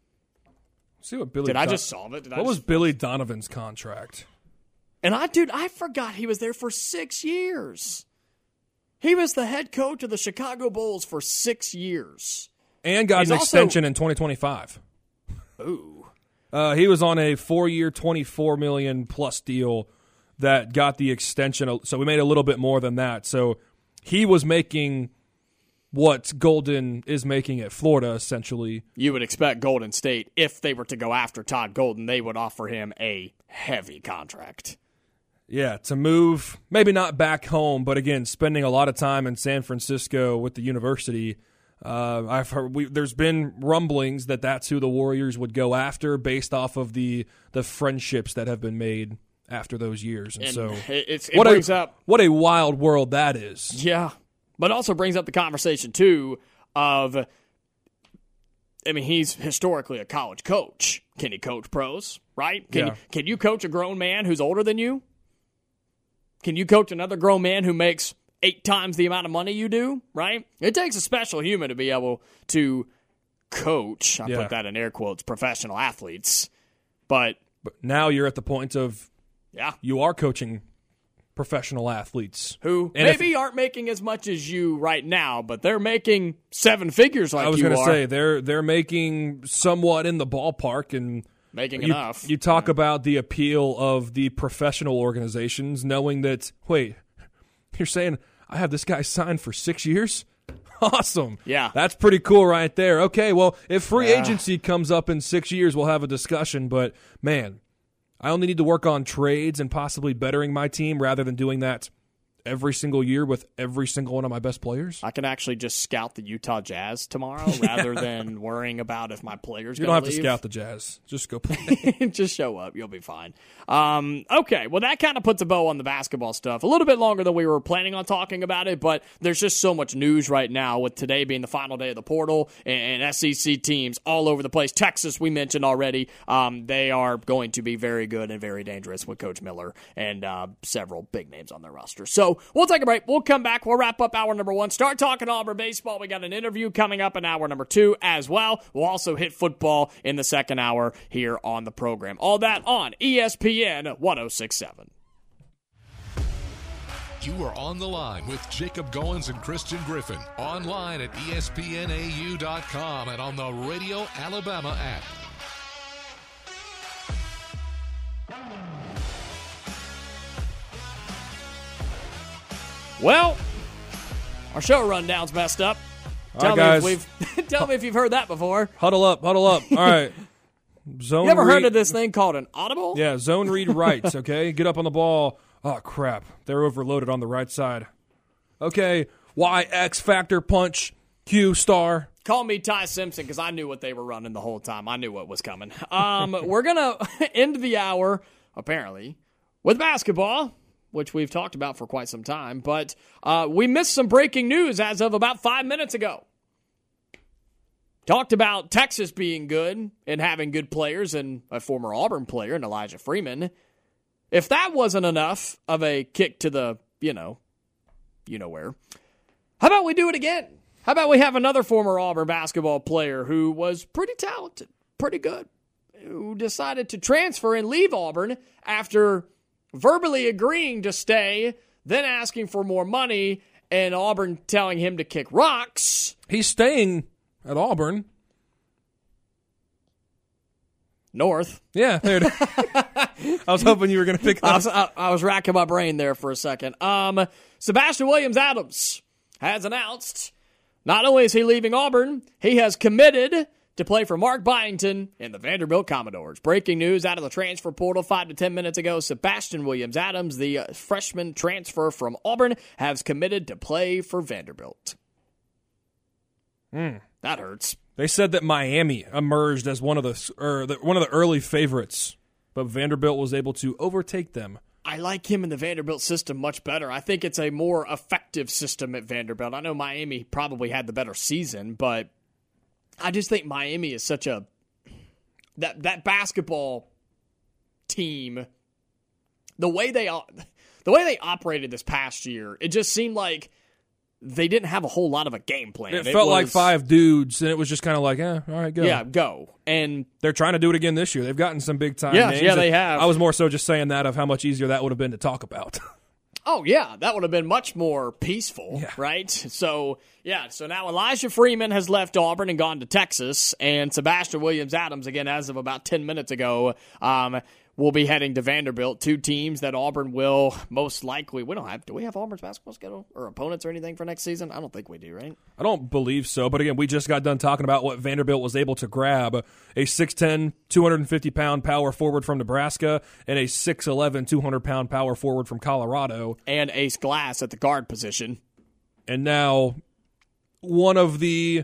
see what Billy Did I Don- just solve it? Did I What was just- Billy Donovan's contract? And I, dude, I forgot he was there for six years. He was the head coach of the Chicago Bulls for six years. And got He's an also- extension in twenty twenty-five. Ooh. Uh, he was on a four-year, twenty-four million dollars plus deal that got the extension. So we made a little bit more than that. So he was making what Golden is making at Florida, essentially. You would expect Golden State, if they were to go after Todd Golden, they would offer him a heavy contract. Yeah, to move, maybe not back home, but again, spending a lot of time in San Francisco with the university. Uh, I've heard we, there's been rumblings that that's who the Warriors would go after, based off of the the friendships that have been made after those years. And, And so, it, it's, it what brings a up, what a wild world that is. yeah, but also brings up the conversation too of, I mean, he's historically a college coach. Can he coach pros? Right? Can Yeah. you, can you coach a grown man who's older than you? Can you coach another grown man who makes eight times the amount of money you do? Right? It takes a special human to be able to coach. I Yeah. put that in air quotes. Professional athletes, but But now you're at the point of yeah. you are coaching professional athletes Who And if- maybe aren't making as much as you right now, but they're making seven figures like I was you going to are. say they're they're making somewhat in the ballpark, and making you, enough. you talk about the appeal of the professional organizations, knowing that wait, you're saying I have this guy signed for six years? Awesome. Yeah. That's pretty cool right there. Okay, well, if free Yeah. agency comes up in six years, we'll have a discussion. But, man, I only need to work on trades and possibly bettering my team rather than doing that every single year with every single one of my best players. I can actually just scout the Utah Jazz tomorrow rather than worrying about if my players You gonna don't have leave. to scout the Jazz. Just go play. Just show up. You'll be fine. Um, okay, well, that kind of puts a bow on the basketball stuff. A little bit longer than we were planning on talking about it, but there's just so much news right now with today being the final day of the portal and, and S E C teams all over the place. Texas, we mentioned already. Um, they are going to be very good and very dangerous with Coach Miller and uh, several big names on their roster. So we'll take a break. We'll come back. We'll wrap up hour number one. Start talking Auburn baseball. We got an interview coming up in hour number two as well. We'll also hit football in the second hour here on the program. All that on E S P N one oh six point seven. You are on the line with Jacob Goins and Christian Griffin. Online at E S P N A U dot com and on the Radio Alabama app. Well, our show rundown's messed up. All Tell right, me guys. if we've tell me if you've heard that before. Huddle up, huddle up. All right. Zone You ever read, heard of this thing called an audible? Yeah, zone read rights, okay? Get up on the ball. Oh, crap. They're overloaded on the right side. Okay, Y, X, factor, punch, Q, star. Call me Ty Simpson because I knew what they were running the whole time. I knew what was coming. Um, we're going to end the hour, apparently, with basketball, which we've talked about for quite some time. But uh, we missed some breaking news as of about five minutes ago. Talked about Texas being good and having good players and a former Auburn player in Elijah Freeman. If that wasn't enough of a kick to the, you know, you know where, how about we do it again? How about we have another former Auburn basketball player who was pretty talented, pretty good, who decided to transfer and leave Auburn after verbally agreeing to stay, then asking for more money, and Auburn telling him to kick rocks. He's staying at Auburn. North. Yeah, there it is. I was hoping you were going to pick that I up. was, I, I was racking my brain there for a second. Um, Sebastian Williams-Adams has announced not only is he leaving Auburn, he has committed to play for Mark Byington in the Vanderbilt Commodores. Breaking news out of the transfer portal five to ten minutes ago. Sebastian Williams-Adams, the uh, freshman transfer from Auburn, has committed to play for Vanderbilt. Mm. That hurts. They said that Miami emerged as one of the or the, one of the early favorites, but Vanderbilt was able to overtake them. I like him in the Vanderbilt system much better. I think it's a more effective system at Vanderbilt. I know Miami probably had the better season, but I just think Miami is such a that that basketball team. The way they the way they operated this past year, it just seemed like they didn't have a whole lot of a game plan. It, it felt was, like five dudes, and it was just kind of like, eh, all right, go. Yeah, go. And they're trying to do it again this year. They've gotten some big time yeah, names. yeah, they have. I was more so just saying that of how much easier that would have been to talk about. Oh, yeah, that would have been much more peaceful, yeah. right? So, yeah, so now Elijah Freeman has left Auburn and gone to Texas, and Sebastian Williams-Adams, again, as of about ten minutes ago, um, will be heading to Vanderbilt, two teams that Auburn will most likely, we don't have, do we have Auburn's basketball schedule or opponents or anything for next season? I don't think we do, right? I don't believe so, but again, we just got done talking about what Vanderbilt was able to grab. A six ten, two hundred fifty pound power forward from Nebraska and a six eleven, two hundred pound power forward from Colorado. And Ace Glass at the guard position. And now one of the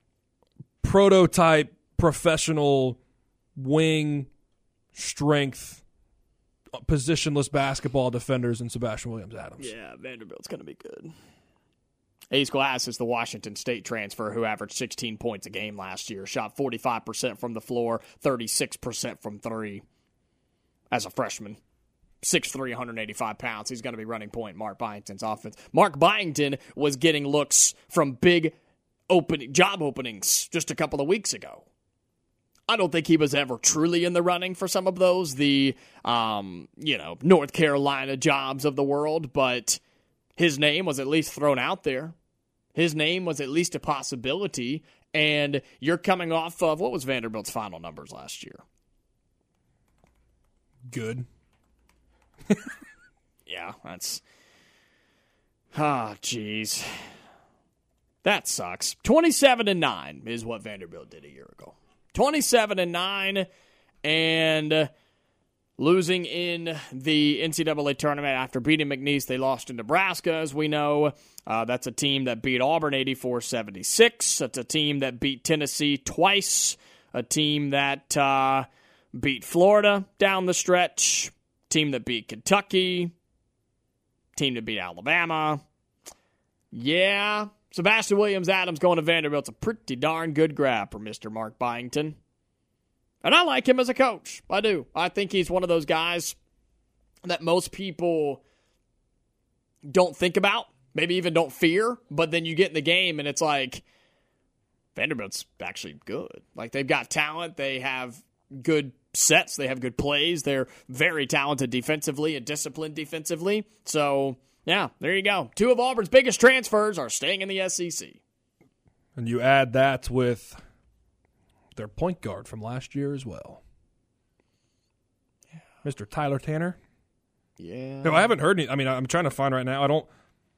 prototype professional wing strength positionless basketball defenders in Sebastian Williams-Adams. Yeah, Vanderbilt's going to be good. Ace Glass is the Washington State transfer who averaged sixteen points a game last year, shot forty-five percent from the floor, thirty-six percent from three as a freshman. six three, one hundred eighty-five pounds. He's going to be running point Mark Byington's offense. Mark Byington was getting looks from big opening job openings just a couple of weeks ago. I don't think he was ever truly in the running for some of those, the, um, you know, North Carolina jobs of the world, but his name was at least thrown out there. His name was at least a possibility, and you're coming off of, what was Vanderbilt's final numbers last year? Good. Yeah, that's, ah, jeez. That sucks. twenty-seven and nine is what Vanderbilt did a year ago. twenty-seven and nine, and uh, losing in the N C double A tournament after beating McNeese. They lost to Nebraska, as we know. Uh, that's a team that beat Auburn eighty-four seventy-six. That's a team that beat Tennessee twice. A team that uh, beat Florida down the stretch. Team that beat Kentucky. Team that beat Alabama. Yeah, Sebastian Williams-Adams going to Vanderbilt's a pretty darn good grab for Mister Mark Byington. And I like him as a coach. I do. I think he's one of those guys that most people don't think about, maybe even don't fear, but then you get in the game and it's like, Vanderbilt's actually good. Like, they've got talent. They have good sets. They have good plays. They're very talented defensively and disciplined defensively. So, yeah, there you go. Two of Auburn's biggest transfers are staying in the S E C. And you add that with their point guard from last year as well. Yeah. Mister Tyler Tanner. Yeah. No, I haven't heard any. I mean, I'm trying to find right now. I don't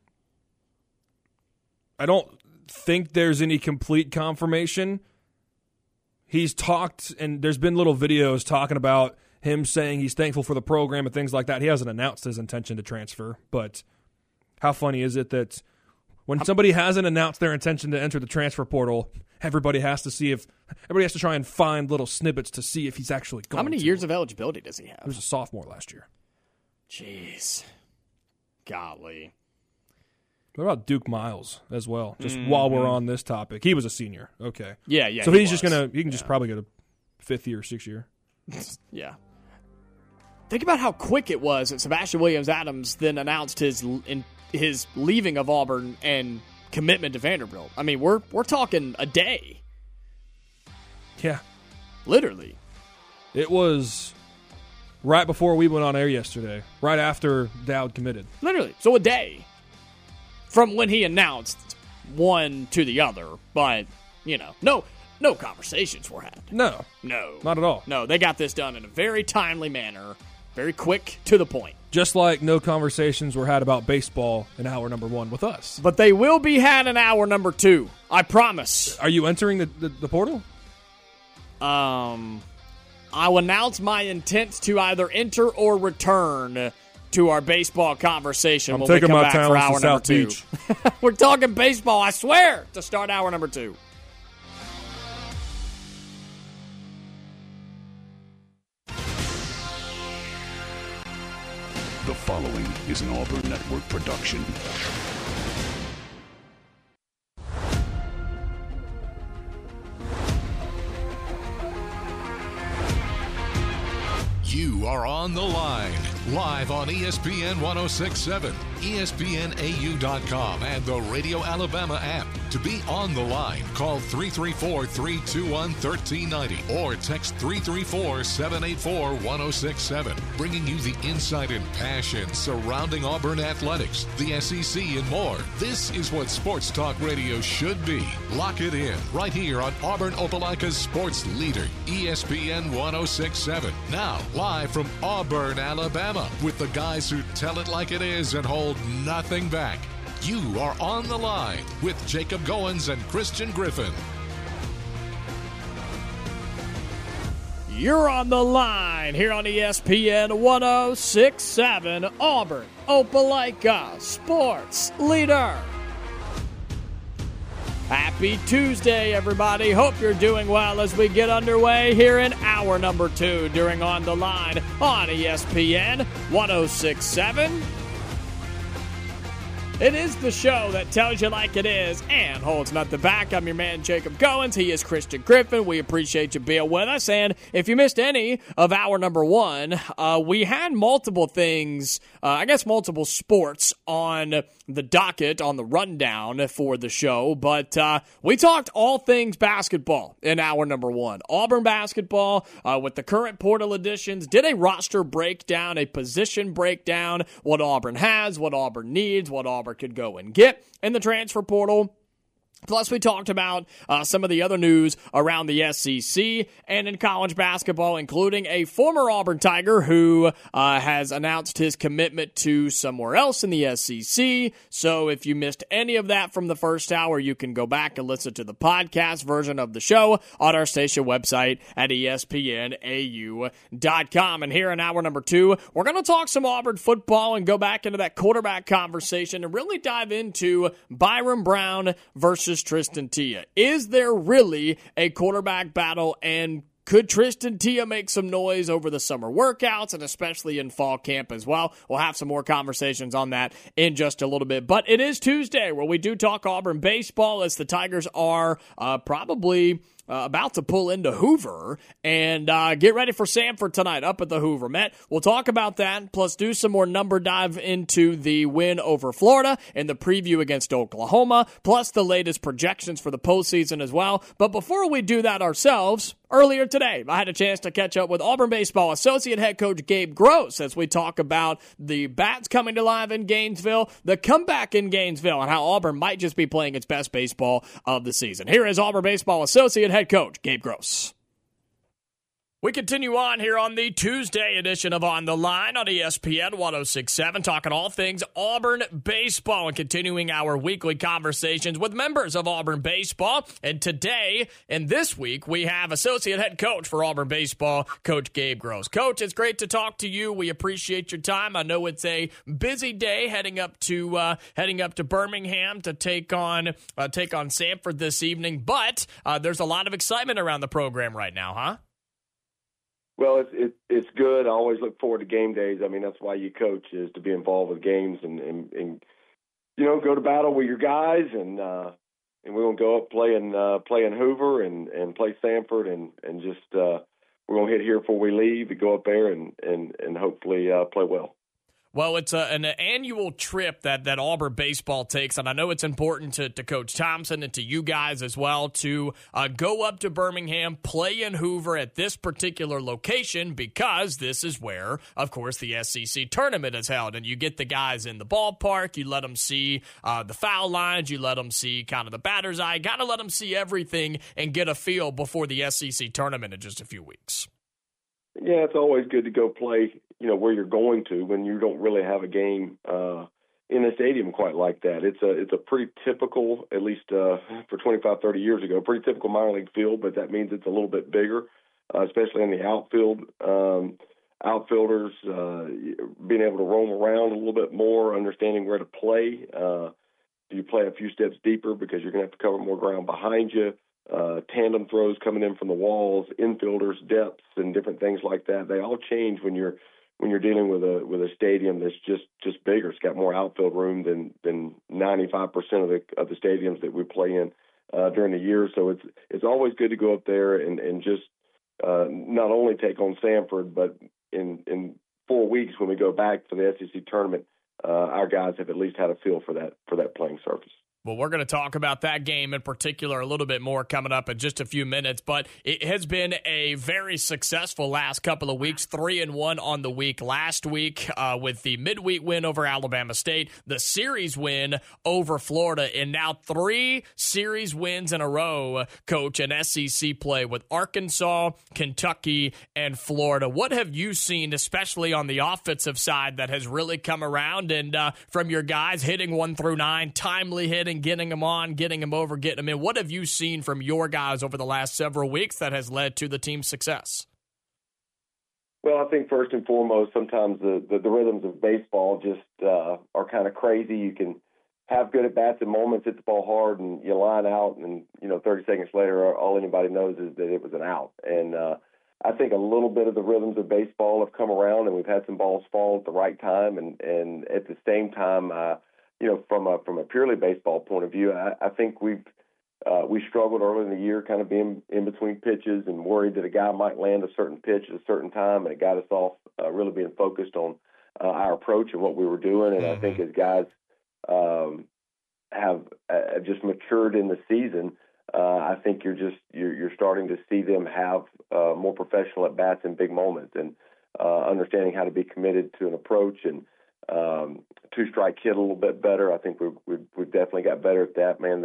I don't think there's any complete confirmation. He's talked, and there's been little videos talking about him saying he's thankful for the program and things like that. He hasn't announced his intention to transfer, but how funny is it that when somebody hasn't announced their intention to enter the transfer portal, everybody has to see if everybody has to try and find little snippets to see if he's actually going. How many to. years of eligibility does he have? He was a sophomore last year. Jeez. Golly. What about Duke Miles as well? Just mm-hmm. while we're on this topic. He was a senior. Okay. Yeah, yeah. So he he's was. just going to, he can just yeah. probably go to fifth year, sixth year. Yeah. Think about how quick it was that Sebastian Williams-Adams then announced his in, his leaving of Auburn and commitment to Vanderbilt. I mean, we're we're talking a day. Yeah. Literally. It was right before we went on air yesterday, right after Dowd committed. Literally. So a day from when he announced one to the other. But, you know, no no conversations were had. No. No. Not at all. No, they got this done in a very timely manner, very quick, to the point. Just like no conversations were had about baseball in hour number one with us. But they will be had in hour number two. I promise. Are you entering the, the, the portal? Um, I'll announce my intent to either enter or return to our baseball conversation. I'm when taking we come my back for talents hour to number South two. Beach. We're talking baseball, I swear, to start hour number two. The following is an Auburn Network production. You are on the line, live on E S P N one oh six point seven, E S P N A U dot com, and the Radio Alabama app. To be on the line, call three three four, three two one, one three nine zero or text three three four, seven eight four, one oh six seven, bringing you the insight and passion surrounding Auburn athletics, the S E C, and more. This is what Sports Talk Radio should be. Lock it in right here on Auburn Opelika's sports leader, E S P N one oh six point seven. Now, live from Auburn, Alabama, with the guys who tell it like it is and hold nothing back. You are on the line with Jacob Goins and Christian Griffin. You're on the line here on E S P N one oh six point seven, Auburn Opelika sports leader. Happy Tuesday, everybody. Hope you're doing well as we get underway here in hour number two during On the Line on E S P N one oh six point seven. It is the show that tells you like it is and holds nothing back. I'm your man, Jacob Goins. He is Christian Griffin. We appreciate you being with us. And if you missed any of hour number one, uh, we had multiple things, uh, I guess multiple sports on the docket, on the rundown for the show. But uh, we talked all things basketball in hour number one. Auburn basketball uh, with the current portal additions. Did a roster breakdown, a position breakdown, what Auburn has, what Auburn needs, what Auburn could go and get in the transfer portal. Plus, we talked about uh, some of the other news around the S E C and in college basketball, including a former Auburn Tiger who uh, has announced his commitment to somewhere else in the S E C. So if you missed any of that from the first hour, you can go back and listen to the podcast version of the show on our station website at E S P N A U dot com. And here in hour number two, we're going to talk some Auburn football and go back into that quarterback conversation and really dive into Byron Brown versus Tristan Tia. Is there really a quarterback battle, and could Tristan Tia make some noise over the summer workouts and especially in fall camp as well? We'll have some more conversations on that in just a little bit. But it is Tuesday where we do talk Auburn baseball as the Tigers are uh, probably Uh, about to pull into Hoover and uh, get ready for Samford tonight up at the Hoover Met. We'll talk about that, plus do some more number dive into the win over Florida and the preview against Oklahoma, plus the latest projections for the postseason as well. But before we do that ourselves, earlier today, I had a chance to catch up with Auburn baseball associate head coach Gabe Gross as we talk about the bats coming to life in Gainesville, the comeback in Gainesville, and how Auburn might just be playing its best baseball of the season. Here is Auburn baseball associate head coach Gabe Gross. We continue on here on the Tuesday edition of On the Line on E S P N one oh six point seven, talking all things Auburn baseball and continuing our weekly conversations with members of Auburn baseball. And today and this week, we have associate head coach for Auburn baseball, Coach Gabe Gross. Coach, it's great to talk to you. We appreciate your time. I know it's a busy day heading up to uh, heading up to Birmingham to take on uh, take on Samford this evening, but uh, there's a lot of excitement around the program right now, huh? Well, it's it, it's good. I always look forward to game days. I mean, that's why you coach, is to be involved with games and, and, and you know, go to battle with your guys. And uh, and we're going to go up playing uh, playing Hoover and, and play Samford and and just uh, we're going to hit here before we leave and go up there and and and hopefully uh, play well. Well, it's a, an annual trip that, that Auburn baseball takes, and I know it's important to, to Coach Thompson and to you guys as well to uh, go up to Birmingham, play in Hoover at this particular location, because this is where, of course, the S E C tournament is held, and you get the guys in the ballpark, you let them see uh, the foul lines, you let them see kind of the batter's eye, got to let them see everything and get a feel before the S E C tournament in just a few weeks. Yeah, it's always good to go play, you know, where you're going to when you don't really have a game uh, in a stadium quite like that. It's a it's a pretty typical, at least uh, for twenty-five, thirty years ago, pretty typical minor league field, but that means it's a little bit bigger, uh, especially in the outfield. Um, outfielders uh, being able to roam around a little bit more, understanding where to play. Uh, you play a few steps deeper because you're going to have to cover more ground behind you. Uh, tandem throws coming in from the walls, infielders, depths, and different things like that. They all change when you're when you're dealing with a with a stadium that's just, just bigger. It's got more outfield room than than ninety-five percent of the of the stadiums that we play in uh, during the year. So it's it's always good to go up there and and just uh, not only take on Samford, but in in four weeks when we go back for the S E C tournament, uh, our guys have at least had a feel for that for that playing surface. Well, we're going to talk about that game in particular a little bit more coming up in just a few minutes, but it has been a very successful last couple of weeks, three and one on the week last week uh, with the midweek win over Alabama State, the series win over Florida, and now three series wins in a row, Coach, in S E C play with Arkansas, Kentucky, and Florida. What have you seen, especially on the offensive side, that has really come around and uh, from your guys hitting one through nine, timely hitting, getting them on, getting them over, getting them in? What have you seen from your guys over the last several weeks that has led to the team's success? Well, I think first and foremost, sometimes the, the, the rhythms of baseball just uh, are kind of crazy. You can have good at-bats and moments, hit the ball hard, and you line out, and, you know, thirty seconds later, all anybody knows is that it was an out. And uh, I think a little bit of the rhythms of baseball have come around, and we've had some balls fall at the right time, and, and at the same time, uh, you know, from a from a purely baseball point of view, I, I think we've uh, we struggled early in the year, kind of being in between pitches and worried that a guy might land a certain pitch at a certain time, and it got us off uh, really being focused on uh, our approach and what we were doing. And mm-hmm. I think as guys um, have uh, just matured in the season, uh, I think you're just you're, you're starting to see them have uh, more professional at bats in big moments and uh, understanding how to be committed to an approach and. Um, two-strike hit a little bit better. I think we've, we've, we've definitely got better at that. Man, the,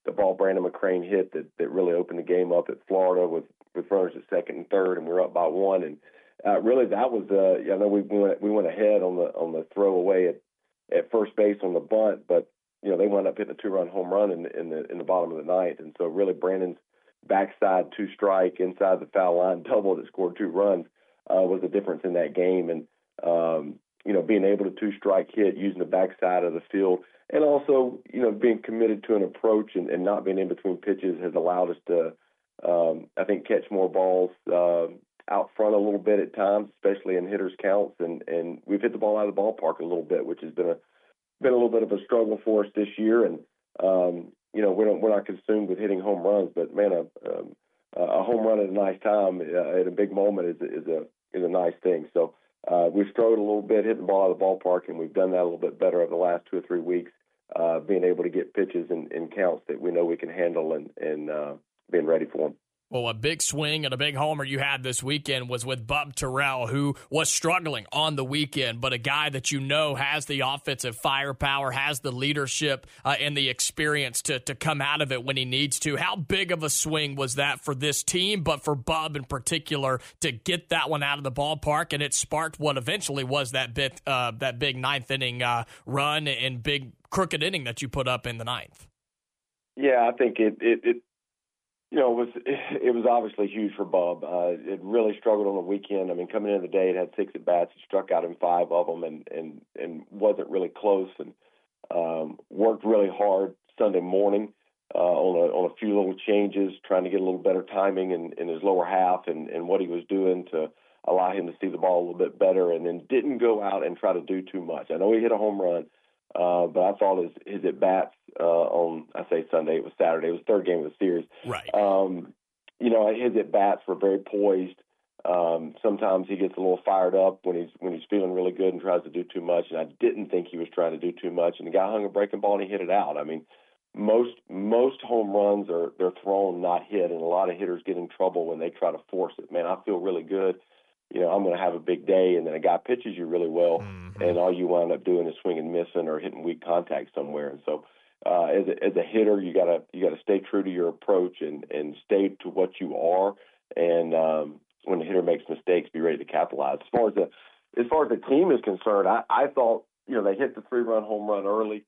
the ball Brandon McCrane hit that, that really opened the game up at Florida with, with runners at second and third, and we were up by one. And uh, really, that was uh, I know we, we went we went ahead on the on the throwaway at, at first base on the bunt, but you know they wound up hitting a two-run home run in, in the in the bottom of the ninth, and so really Brandon's backside two strike inside the foul line double that scored two runs uh, was the difference in that game. And um, you know, being able to two strike hit using the backside of the field, and also, you know, being committed to an approach and, and not being in between pitches has allowed us to, um, I think, catch more balls uh, out front a little bit at times, especially in hitters' counts. And, and we've hit the ball out of the ballpark a little bit, which has been a been a little bit of a struggle for us this year. And um, you know, we're not, we're not consumed with hitting home runs, but man, a, um, a home run at a nice time uh, at a big moment is, is a is a nice thing. So. Uh, we've struggled a little bit hitting the ball out of the ballpark, and we've done that a little bit better over the last two or three weeks, uh, being able to get pitches and, and counts that we know we can handle and, and uh, being ready for them. Well, a big swing and a big homer you had this weekend was with Bub Terrell, who was struggling on the weekend, but a guy that you know has the offensive firepower, has the leadership uh, and the experience to, to come out of it when he needs to. How big of a swing was that for this team, but for Bub in particular, to get that one out of the ballpark, and it sparked what eventually was that bit, uh, that big ninth inning uh, run and big crooked inning that you put up in the ninth? Yeah, I think it it, it You know, it was it was obviously huge for Bub. Uh, it really struggled on the weekend. I mean, coming into the day, it had six at bats. He struck out in five of them, and and and wasn't really close. And um, worked really hard Sunday morning uh, on a on a few little changes, trying to get a little better timing in, in his lower half and, and what he was doing to allow him to see the ball a little bit better. And then didn't go out and try to do too much. I know he hit a home run. Uh, but I thought his, his at-bats uh, on, I say Sunday, it was Saturday, it was the third game of the series. Right. Um, you know, his at-bats were very poised. Um, sometimes he gets a little fired up when he's when he's feeling really good and tries to do too much, and I didn't think he was trying to do too much. And the guy hung a breaking ball and he hit it out. I mean, most most home runs are they're thrown, not hit, and a lot of hitters get in trouble when they try to force it. Man, I feel really good. You know, I'm going to have a big day, and then a guy pitches you really well, mm-hmm. and all you wind up doing is swinging, missing, or hitting weak contact somewhere. And so, uh, as a, as a hitter, you gotta you gotta stay true to your approach and, and stay to what you are. And um, when the hitter makes mistakes, be ready to capitalize. As far as the as far as the team is concerned, I, I thought you know they hit the three run home run early,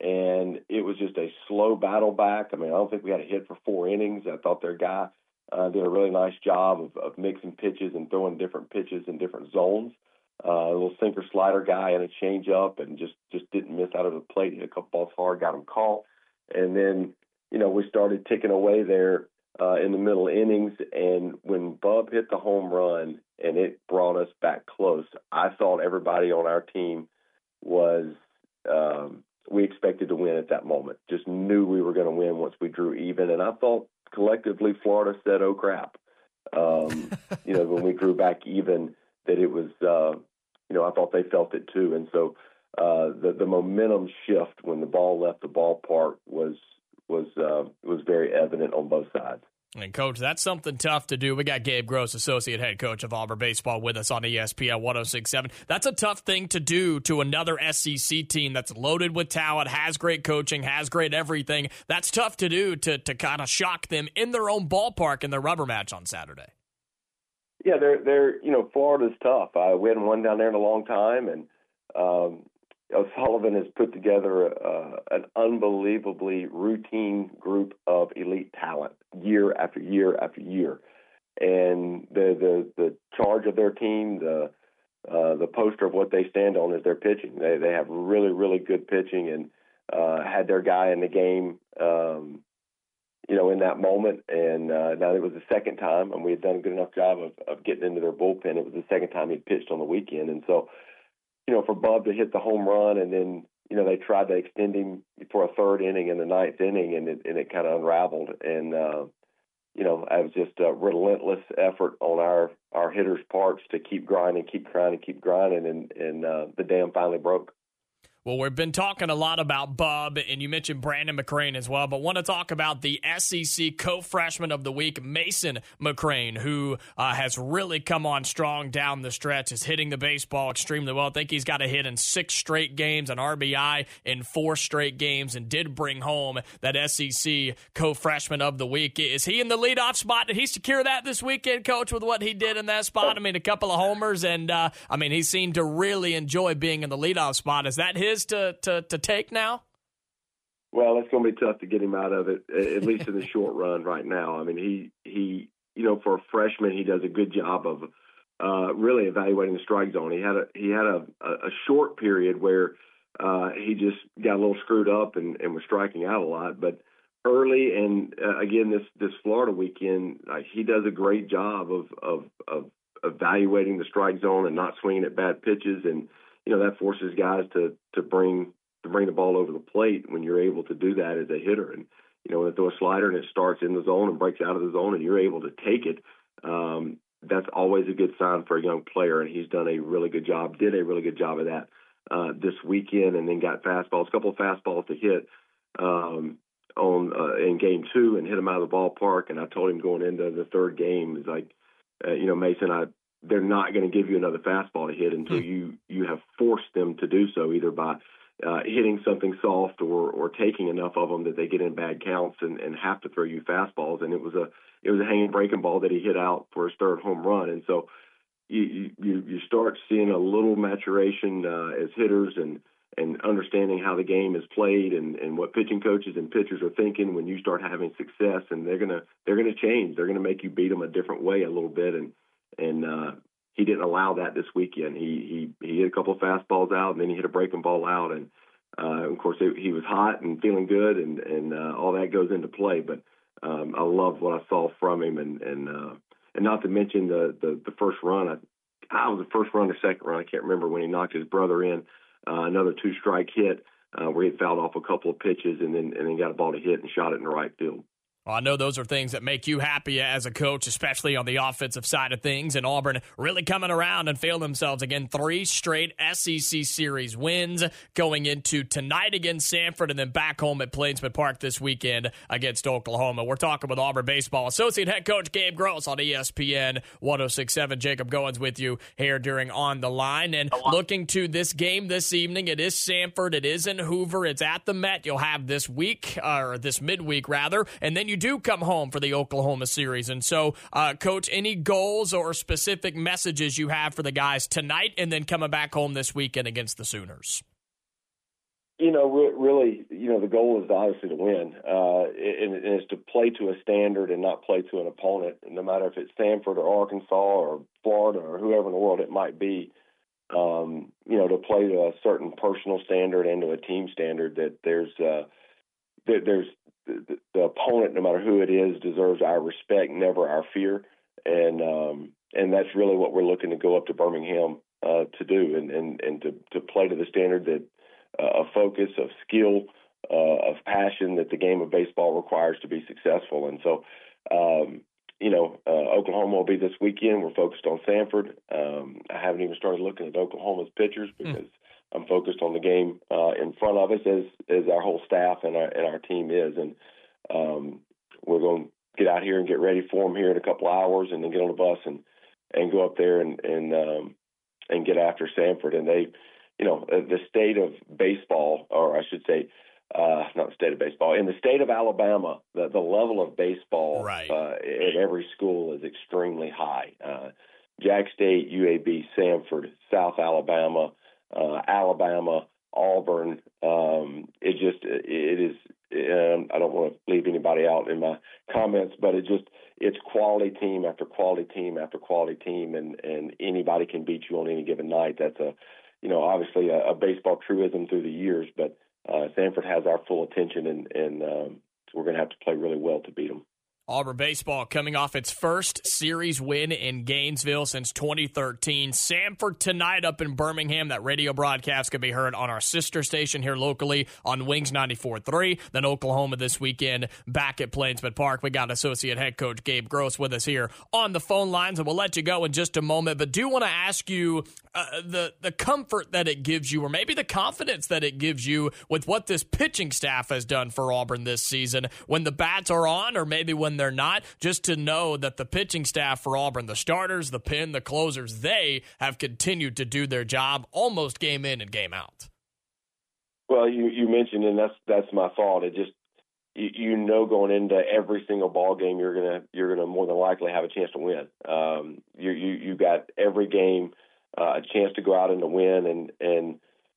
and it was just a slow battle back. I mean, I don't think we had a hit for four innings. I thought their guy. Uh, did a really nice job of, of mixing pitches and throwing different pitches in different zones. Uh, a little sinker slider guy and a change up, and just, just didn't miss out of the plate. Hit a couple balls hard, got him caught. And then, you know, we started ticking away there uh, in the middle innings. And when Bub hit the home run and it brought us back close, I thought everybody on our team was, um, we expected to win at that moment. Just knew we were going to win once we drew even. And I thought, collectively, Florida said, "Oh crap!" Um, you know, when we drew back even, that it was. Uh, you know, I thought they felt it too, and so uh, the the momentum shift when the ball left the ballpark was was uh, was very evident on both sides. And, Coach, that's something tough to do. We got Gabe Gross, Associate Head Coach of Auburn Baseball, with us on E S P N one oh six point seven. That's a tough thing to do to another S E C team that's loaded with talent, has great coaching, has great everything. That's tough to do to, to kind of shock them in their own ballpark in their rubber match on Saturday. Yeah, they're, they're you know, Florida's tough. Uh, we hadn't won down there in a long time, and um, Sullivan has put together uh, an unbelievably routine group of elite talent year after year after year. And the the, the charge of their team, the uh, the poster of what they stand on is their pitching. They they have really, really good pitching, and uh, had their guy in the game, um, you know, in that moment. And uh, now it was the second time, and we had done a good enough job of, of getting into their bullpen. It was the second time he'd pitched on the weekend. And so, you know, for Bub to hit the home run, and then, you know, they tried to extend him for a third inning in the ninth inning, and it, and it kind of unraveled. And, uh, you know, it was just a relentless effort on our, our hitters' parts to keep grinding, keep grinding, keep grinding, and, and uh, the dam finally broke. Well, we've been talking a lot about Bub, and you mentioned Brandon McCrane as well, but want to talk about the S E C Co-Freshman of the Week, Mason McCrane, who uh, has really come on strong down the stretch, is hitting the baseball extremely well. I think he's got a hit in six straight games, an R B I in four straight games, and did bring home that S E C Co-Freshman of the Week. Is he in the leadoff spot? Did he secure that this weekend, Coach, with what he did in that spot? I mean, a couple of homers, and uh, I mean, he seemed to really enjoy being in the leadoff spot. Is that his to, to, to take now? Well, it's going to be tough to get him out of it, at least in the short run right now. I mean, he, he, you know, for a freshman, he does a good job of uh, really evaluating the strike zone. He had a, he had a, a short period where uh, he just got a little screwed up and, and was striking out a lot. But early and, uh, again, this, this Florida weekend, uh, he does a great job of, of, of evaluating the strike zone and not swinging at bad pitches. And, you know, that forces guys to, to bring to bring the ball over the plate when you're able to do that as a hitter. And, you know, when they throw a slider and it starts in the zone and breaks out of the zone and you're able to take it, um, that's always a good sign for a young player. And he's done a really good job, did a really good job of that uh, this weekend, and then got fastballs, a couple of fastballs to hit um, on uh, in game two and hit him out of the ballpark. And I told him going into the third game, it's like, uh, you know, Mason, I, they're not going to give you another fastball to hit until you, you have forced them to do so, either by uh, hitting something soft or, or taking enough of them that they get in bad counts and, and have to throw you fastballs. And it was a it was a hanging breaking ball that he hit out for his third home run. And so you you, you start seeing a little maturation uh, as hitters and and understanding how the game is played and, and what pitching coaches and pitchers are thinking when you start having success. And they're gonna they're gonna change. They're gonna make you beat them a different way a little bit. And And uh, he didn't allow that this weekend. He he he hit a couple of fastballs out, and then he hit a breaking ball out. And uh, of course, it, he was hot and feeling good, and and uh, all that goes into play. But um, I loved what I saw from him, and and uh, and not to mention the the, the first run. I, I was the first run, the second run. I can't remember when he knocked his brother in. Uh, another two strike hit uh, where he had fouled off a couple of pitches, and then and then got a ball to hit and shot it in the right field. Well, I know those are things that make you happy as a coach, especially on the offensive side of things. And Auburn really coming around and failing themselves again. Three straight S E C series wins going into tonight against Samford and then back home at Plainsman Park this weekend against Oklahoma. We're talking with Auburn baseball associate head coach Gabe Gross on E S P N one oh six point seven. Jacob Goins with you here during On the Line. And looking to this game this evening, it is Samford. It is in Hoover. It's at the Met. You'll have this week, or this midweek rather. And then you do come home for the Oklahoma series. And so, uh, Coach, any goals or specific messages you have for the guys tonight and then coming back home this weekend against the Sooners? You know, re- really, you know, the goal is obviously to win, uh, and, and it's to play to a standard and not play to an opponent, no matter if it's Samford or Arkansas or Florida or whoever in the world it might be. Um, you know, to play to a certain personal standard and to a team standard, that there's uh, that there's The, the opponent, no matter who it is, deserves our respect, never our fear, and um, and that's really what we're looking to go up to Birmingham uh, to do, and and, and to, to play to the standard that uh, of focus, of skill, uh, of passion that the game of baseball requires to be successful. And so, um, you know, uh, Oklahoma will be this weekend. We're focused on Samford. Um, I haven't even started looking at Oklahoma's pitchers because mm. I'm focused on the game uh, in front of us, as as our whole staff and our and our team is, and um, we're going to get out here and get ready for them here in a couple hours, and then get on the bus and, and go up there and and um, and get after Samford. And they, you know, the state of baseball, or I should say, uh, not the state of baseball, in the state of Alabama, the the level of baseball right. uh, at every school is extremely high. Uh, Jack State, U A B, Samford, South Alabama. Uh, Alabama, Auburn, um, it just, it is, um, I don't want to leave anybody out in my comments, but it just, it's quality team after quality team after quality team, and, and anybody can beat you on any given night. That's a, you know, obviously a, a baseball truism through the years, but uh, Samford has our full attention, and, and um, we're going to have to play really well to beat them. Auburn baseball coming off its first series win in Gainesville since twenty thirteen. Samford tonight up in Birmingham. That radio broadcast can be heard on our sister station here locally on Wings ninety-four point three. Then Oklahoma this weekend back at Plainsman Park. We got associate head coach Gabe Gross with us here on the phone lines, and we'll let you go in just a moment. But do want to ask you uh, the, the comfort that it gives you, or maybe the confidence that it gives you with what this pitching staff has done for Auburn this season when the bats are on, or maybe when they're not, just to know that the pitching staff for Auburn, the starters, the pin, the closers, they have continued to do their job almost game in and game out. Well, you, you mentioned, and that's that's my thought. It just you, you know going into every single ball game, you're gonna you're gonna more than likely have a chance to win. Um, you you you got every game uh, a chance to go out and to win, and and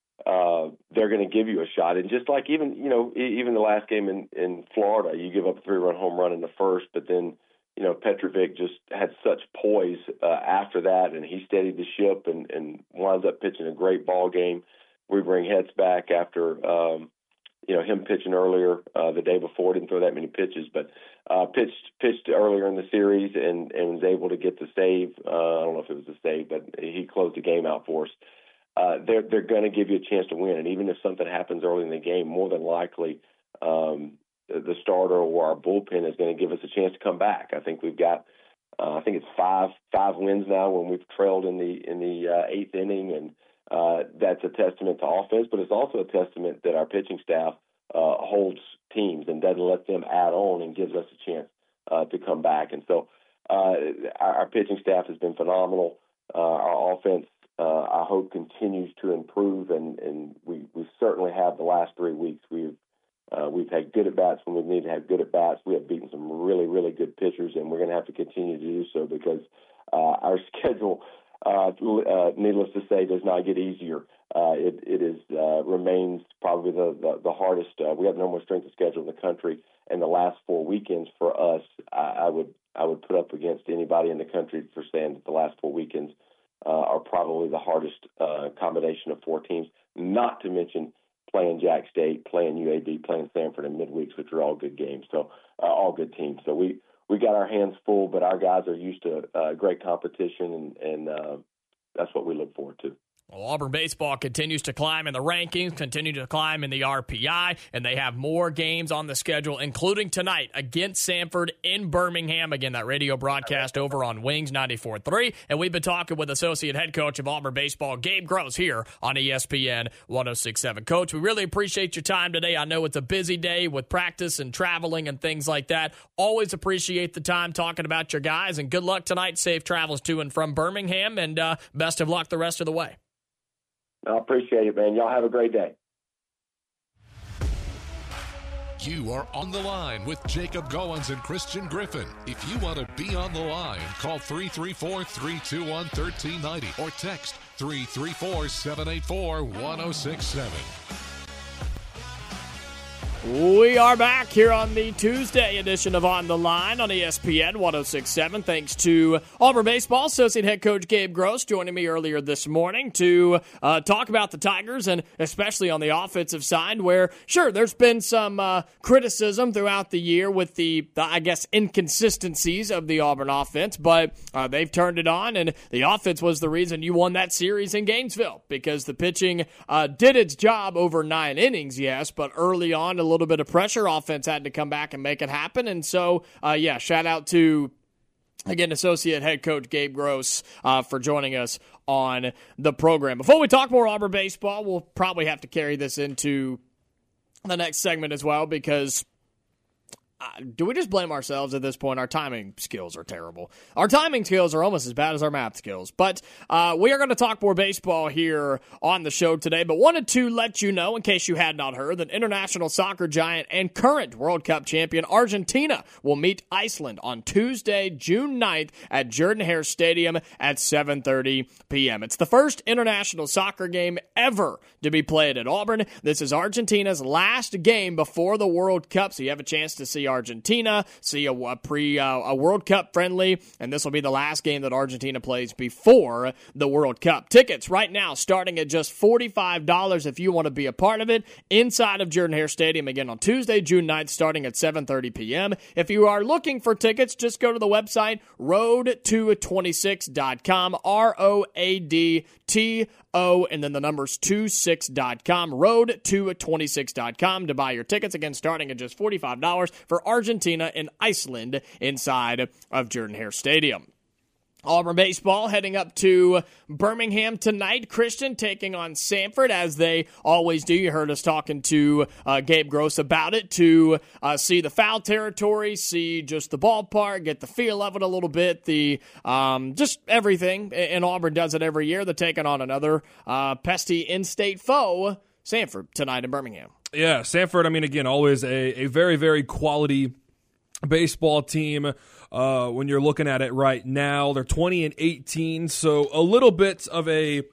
uh, they're going to give you a shot. And just like even, you know, even the last game in, in Florida, you give up a three-run home run in the first, but then, you know, Petrovic just had such poise uh, after that, and he steadied the ship and, and winds up pitching a great ball game. We bring Hetz back after, um, you know, him pitching earlier uh, the day before, didn't throw that many pitches, but uh, pitched pitched earlier in the series and, and was able to get the save. Uh, I don't know if it was a save, but he closed the game out for us. Uh, they're they're going to give you a chance to win, and even if something happens early in the game, more than likely um, the starter or our bullpen is going to give us a chance to come back. I think we've got, uh, I think it's five five wins now when we've trailed in the in the uh, eighth inning, and uh, that's a testament to offense, but it's also a testament that our pitching staff uh, holds teams and doesn't let them add on and gives us a chance uh, to come back. And so uh, our, our pitching staff has been phenomenal. Uh, our offense, Uh, I hope continues to improve, and, and we, we certainly have the last three weeks. We've uh, we've had good at bats when we need to have good at bats. We have beaten some really really good pitchers, and we're going to have to continue to do so because uh, our schedule, uh, uh, needless to say, does not get easier. Uh, it it is uh, remains probably the the, the hardest. Uh, we have the number one strength of schedule in the country, and the last four weekends for us, I, I would I would put up against anybody in the country for saying that the last four weekends Uh, are probably the hardest uh, combination of four teams, not to mention playing Jack State, playing U A B, playing Samford in midweeks, which are all good games, so uh, all good teams. So we, we got our hands full, but our guys are used to uh, great competition, and, and uh, that's what we look forward to. Well, Auburn baseball continues to climb in the rankings, continue to climb in the R P I, and they have more games on the schedule, including tonight against Samford in Birmingham. Again, that radio broadcast over on Wings ninety-four point three. And we've been talking with associate head coach of Auburn baseball, Gabe Gross, here on E S P N one oh six point seven. Coach, we really appreciate your time today. I know it's a busy day with practice and traveling and things like that. Always appreciate the time talking about your guys, and good luck tonight. Safe travels to and from Birmingham, and uh, best of luck the rest of the way. I appreciate it, man. Y'all have a great day. You are on the line with Jacob Goins and Christian Griffin. If you want to be on the line, call three three four, three two one, one three nine zero or text three three four, seven eight four, one oh six seven. We are back here on the Tuesday edition of On the Line on E S P N one oh six point seven. Thanks to Auburn Baseball Associate Head Coach Gabe Gross joining me earlier this morning to uh, talk about the Tigers, and especially on the offensive side where, sure, there's been some uh, criticism throughout the year with the, the, I guess, inconsistencies of the Auburn offense, but uh, they've turned it on, and the offense was the reason you won that series in Gainesville because the pitching uh, did its job over nine innings, yes, but early on, a little bit of pressure, offense had to come back and make it happen. And so, uh, yeah, shout out to, again, Associate Head Coach Gabe Gross uh, for joining us on the program. Before we talk more Auburn baseball, we'll probably have to carry this into the next segment as well because Uh, do we just blame ourselves at this point? Our timing skills are terrible. Our timing skills are almost as bad as our math skills. But uh, we are going to talk more baseball here on the show today. But wanted to let you know, in case you had not heard, that international soccer giant and current World Cup champion Argentina will meet Iceland on Tuesday, June ninth at Jordan-Hare Stadium at seven thirty p.m. It's the first international soccer game ever to be played at Auburn. This is Argentina's last game before the World Cup, so you have a chance to see Argentina, see a, a pre uh, a World Cup friendly, and this will be the last game that Argentina plays before the World Cup. Tickets right now starting at just forty-five dollars if you want to be a part of it inside of Jordan-Hare Stadium again on Tuesday, June ninth, starting at seven thirty p.m. If you are looking for tickets, just go to the website road to twenty-six dot com, R O A D T O, and then the numbers twenty-six dot com, road to twenty-six dot com to buy your tickets, again starting at just forty-five dollars for Argentina and Iceland inside of Jordan-Hare Stadium. Auburn baseball heading up to Birmingham tonight. Christian taking on Samford, as they always do. You heard us talking to uh, Gabe Gross about it, to uh, see the foul territory, see just the ballpark, get the feel of it a little bit, the um, just everything. And Auburn does it every year. They're taking on another uh, pesky in-state foe, Samford, tonight in Birmingham. Yeah, Samford, I mean, again, always a, a very, very quality baseball team. Uh, when you're looking at it right now, they're twenty and eighteen, so a little bit of a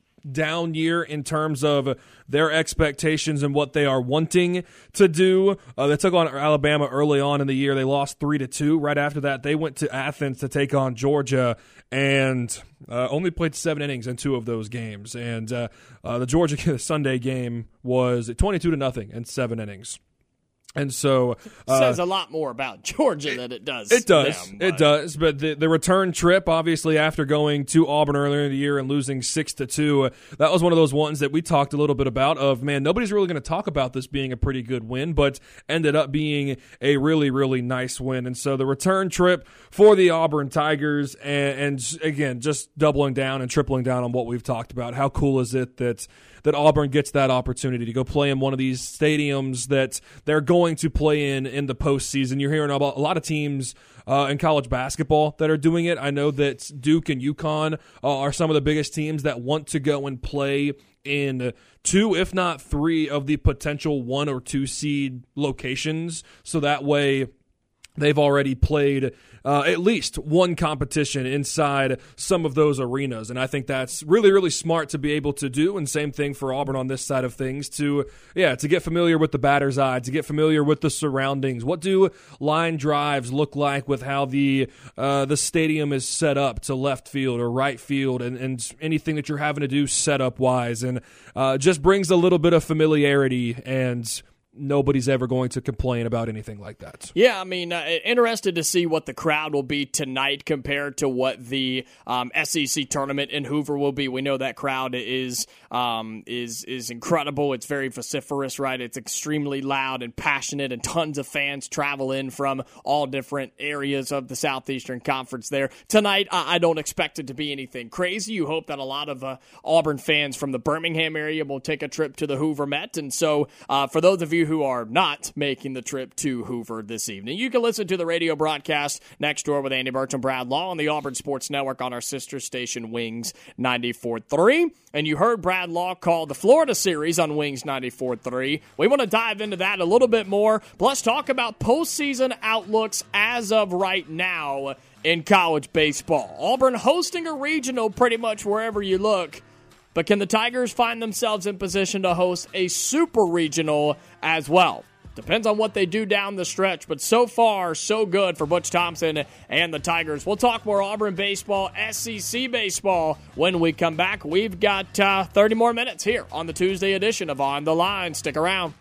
down year in terms of their expectations and what they are wanting to do. Uh, they took on Alabama early on in the year. They lost three to two. Right after that, they went to Athens to take on Georgia and uh, only played seven innings in two of those games. And uh, uh, the Georgia Sunday game was twenty-two to nothing in seven innings. And so uh, says a lot more about Georgia than it does. It does. Them, it does. But the, the return trip, obviously, after going to Auburn earlier in the year and losing six to two, that was one of those ones that we talked a little bit about. Of man, nobody's really going to talk about this being a pretty good win, but ended up being a really, really nice win. And so the return trip for the Auburn Tigers, and, and again, just doubling down and tripling down on what we've talked about. How cool is it that that Auburn gets that opportunity to go play in one of these stadiums that they're going to play in in the postseason? You're hearing about a lot of teams uh, in college basketball that are doing it. I know that Duke and UConn uh, are some of the biggest teams that want to go and play in two, if not three, of the potential one or two seed locations. So that way they've already played uh, at least one competition inside some of those arenas, and I think that's really, really smart to be able to do, and same thing for Auburn on this side of things, to yeah, to get familiar with the batter's eye, to get familiar with the surroundings. What do line drives look like with how the uh, the stadium is set up to left field or right field, and, and anything that you're having to do setup-wise, and uh, just brings a little bit of familiarity, and nobody's ever going to complain about anything like that. Yeah, I mean, uh, interested to see what the crowd will be tonight compared to what the um, S E C tournament in Hoover will be. We know that crowd is um, is is incredible. It's very vociferous, right? It's extremely loud and passionate, and tons of fans travel in from all different areas of the Southeastern Conference there. Tonight, I, I don't expect it to be anything crazy. You hope that a lot of uh, Auburn fans from the Birmingham area will take a trip to the Hoover Met, and so uh, for those of you who are not making the trip to Hoover this evening, you can listen to the radio broadcast Next Door with Andy Birch and Brad Law on the Auburn Sports Network on our sister station Wings ninety-four point three. And you heard Brad Law call the Florida series on Wings ninety-four point three. We want to dive into that a little bit more, plus talk about postseason outlooks as of right now in college baseball. Auburn hosting a regional pretty much wherever you look. But can the Tigers find themselves in position to host a super regional as well? Depends on what they do down the stretch, but so far, so good for Butch Thompson and the Tigers. We'll talk more Auburn baseball, S E C baseball when we come back. We've got uh, thirty more minutes here on the Tuesday edition of On the Line. Stick around.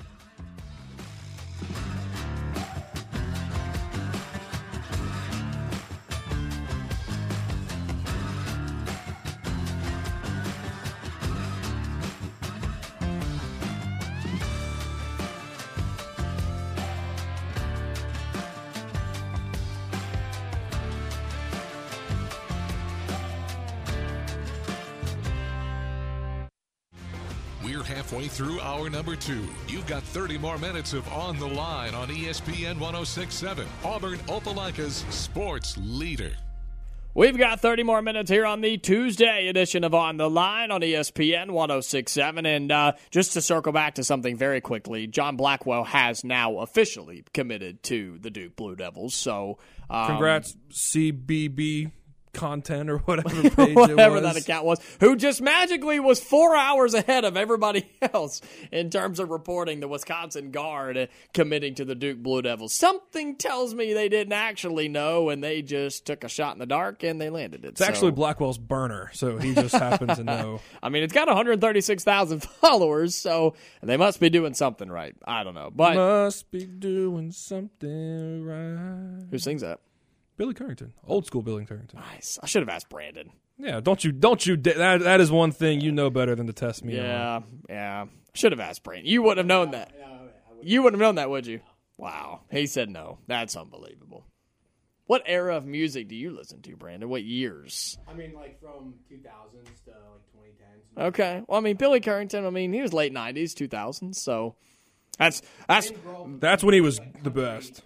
Halfway through hour number two. You've got thirty more minutes of On the Line on E S P N one oh six point seven, Auburn Opelika's sports leader. We've got thirty more minutes here on the Tuesday edition of On the Line on E S P N one oh six point seven. And uh, just to circle back to something very quickly, John Blackwell has now officially committed to the Duke Blue Devils. So, um, congrats, C B B content or whatever page whatever it was. that account was, who just magically was four hours ahead of everybody else in terms of reporting the Wisconsin Guard committing to the Duke Blue Devils. Something tells me they didn't actually know, and they just took a shot in the dark and they landed it. It's so. actually Blackwell's burner, so he just happened to know. I mean, it's got one hundred thirty-six thousand followers, so they must be doing something right. I don't know, but must be doing something right. Who sings that? Billy Currington, old school Billy Currington. Nice. I should have asked Brandon. Yeah, don't you, don't you, that, that is one thing you know better than to test me Yeah, on. yeah. Should have asked Brandon. You wouldn't have known that. You wouldn't have known that, would you? Wow. He said no. That's unbelievable. What era of music do you listen to, Brandon? What years? I mean, like from two thousands to like twenty tens. Okay. Well, I mean, Billy Currington, I mean, he was late nineties, two thousands, so that's that's that's when he was the best.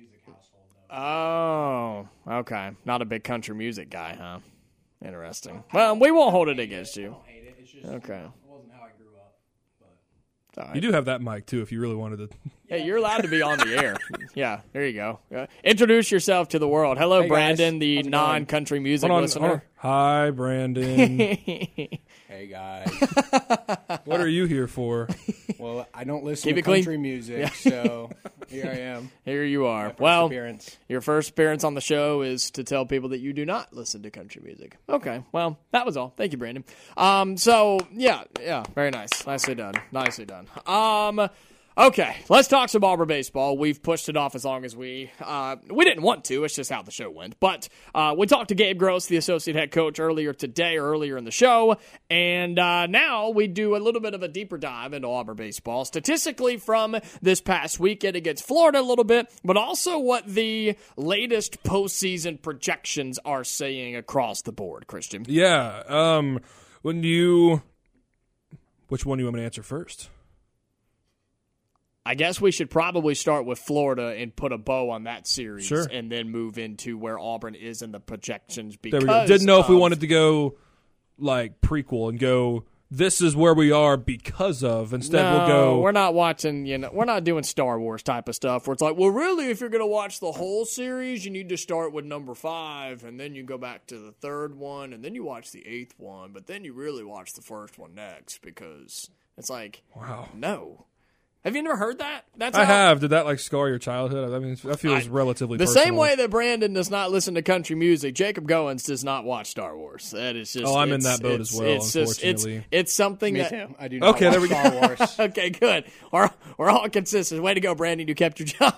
Oh, okay. Not a big country music guy, huh? Interesting. Well, we won't hold it against you. Okay. Wasn't how I grew up. But. Right. You do have that mic, too, if you really wanted to. Hey, you're allowed to be on the air. Yeah, there you go. Uh, introduce yourself to the world. Hello, hey Brandon, guys. the non-country music Hold on, listener. hold on. Hi, Brandon. Hey, guys. What are you here for? Well, I don't listen Keep to it clean. country music, so here I am. Here you are. First Well, appearance. your first appearance on the show is to tell people that you do not listen to country music. Okay, well, that was all. Thank you, Brandon. Um, so, yeah, yeah, very nice. Nicely done. Nicely done. Um... Okay, let's talk some Auburn baseball. We've pushed it off as long as we uh, we didn't want to. It's just how the show went. But uh, we talked to Gabe Gross, the associate head coach, earlier today or earlier in the show. And uh, now we do a little bit of a deeper dive into Auburn baseball. Statistically from this past weekend against Florida a little bit, but also what the latest postseason projections are saying across the board, Christian. Yeah. Um, when you... Which one do you want me to answer first? I guess we should probably start with Florida and put a bow on that series, sure. and then move into where Auburn is in the projections. There Because we go. Didn't know of, if we wanted to go like prequel and go, this is where we are because of. Instead, no, we'll go. We're not watching. You know, we're not doing Star Wars type of stuff where it's like, well, really, if you're going to watch the whole series, you need to start with number five, and then you go back to the third one, and then you watch the eighth one, but then you really watch the first one next because it's like, Wow. no. Have you never heard that? That's I how, have. Did that like scar your childhood? I mean, that feels I- relatively The personal. same way that Brandon does not listen to country music, Jacob Goins does not watch Star Wars. That is just. Oh, I'm in it's- that boat it's- as well, It's just, it's, unfortunately. it's something Me that. too. I do not Okay, watch there we go. Star Wars. Okay, good. We're we're all consistent. Way to go, Brandon. You kept your job.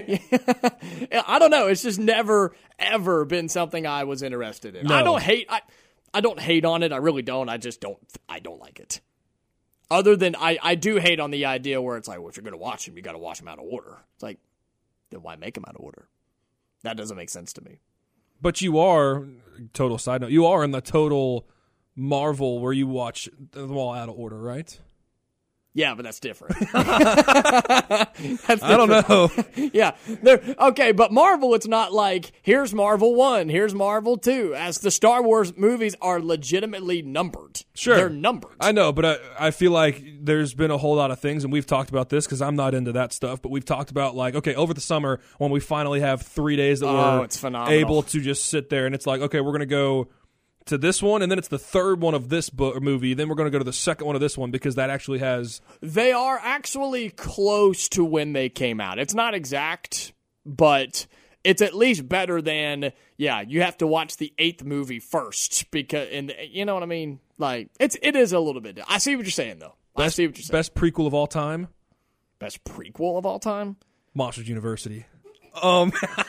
Yeah, I don't know. It's just never ever been something I was interested in. No. I don't hate. I I don't hate on it. I really don't. I just don't. I don't like it. Other than I, I do hate on the idea where it's like, well, if you're going to watch them, you got to watch them out of order. It's like, then why make them out of order? That doesn't make sense to me. But you are, total side note, you are in the total Marvel where you watch them all out of order, right? Yeah, but that's different. That's different. I don't know. Yeah. They're- Okay, but Marvel, it's not like, here's Marvel one, here's Marvel two. As the Star Wars movies are legitimately numbered. Sure. They're numbered. I know, but I, I feel like there's been a whole lot of things, and we've talked about this because I'm not into that stuff, but we've talked about, like, okay, over the summer when we finally have three days that Oh, we're it's phenomenal. able to just sit there, and it's like, okay, we're going to go to this one, and then it's the third one of this book, movie, then we're going to go to the second one of this one because that actually has... They are actually close to when they came out. It's not exact, but it's at least better than, yeah, you have to watch the eighth movie first because, and you know what I mean? Like, it's, it is a little bit, I see what you're saying, though. I Best, see what you're saying. best prequel of all time, Best prequel of all time? Monsters University. Um,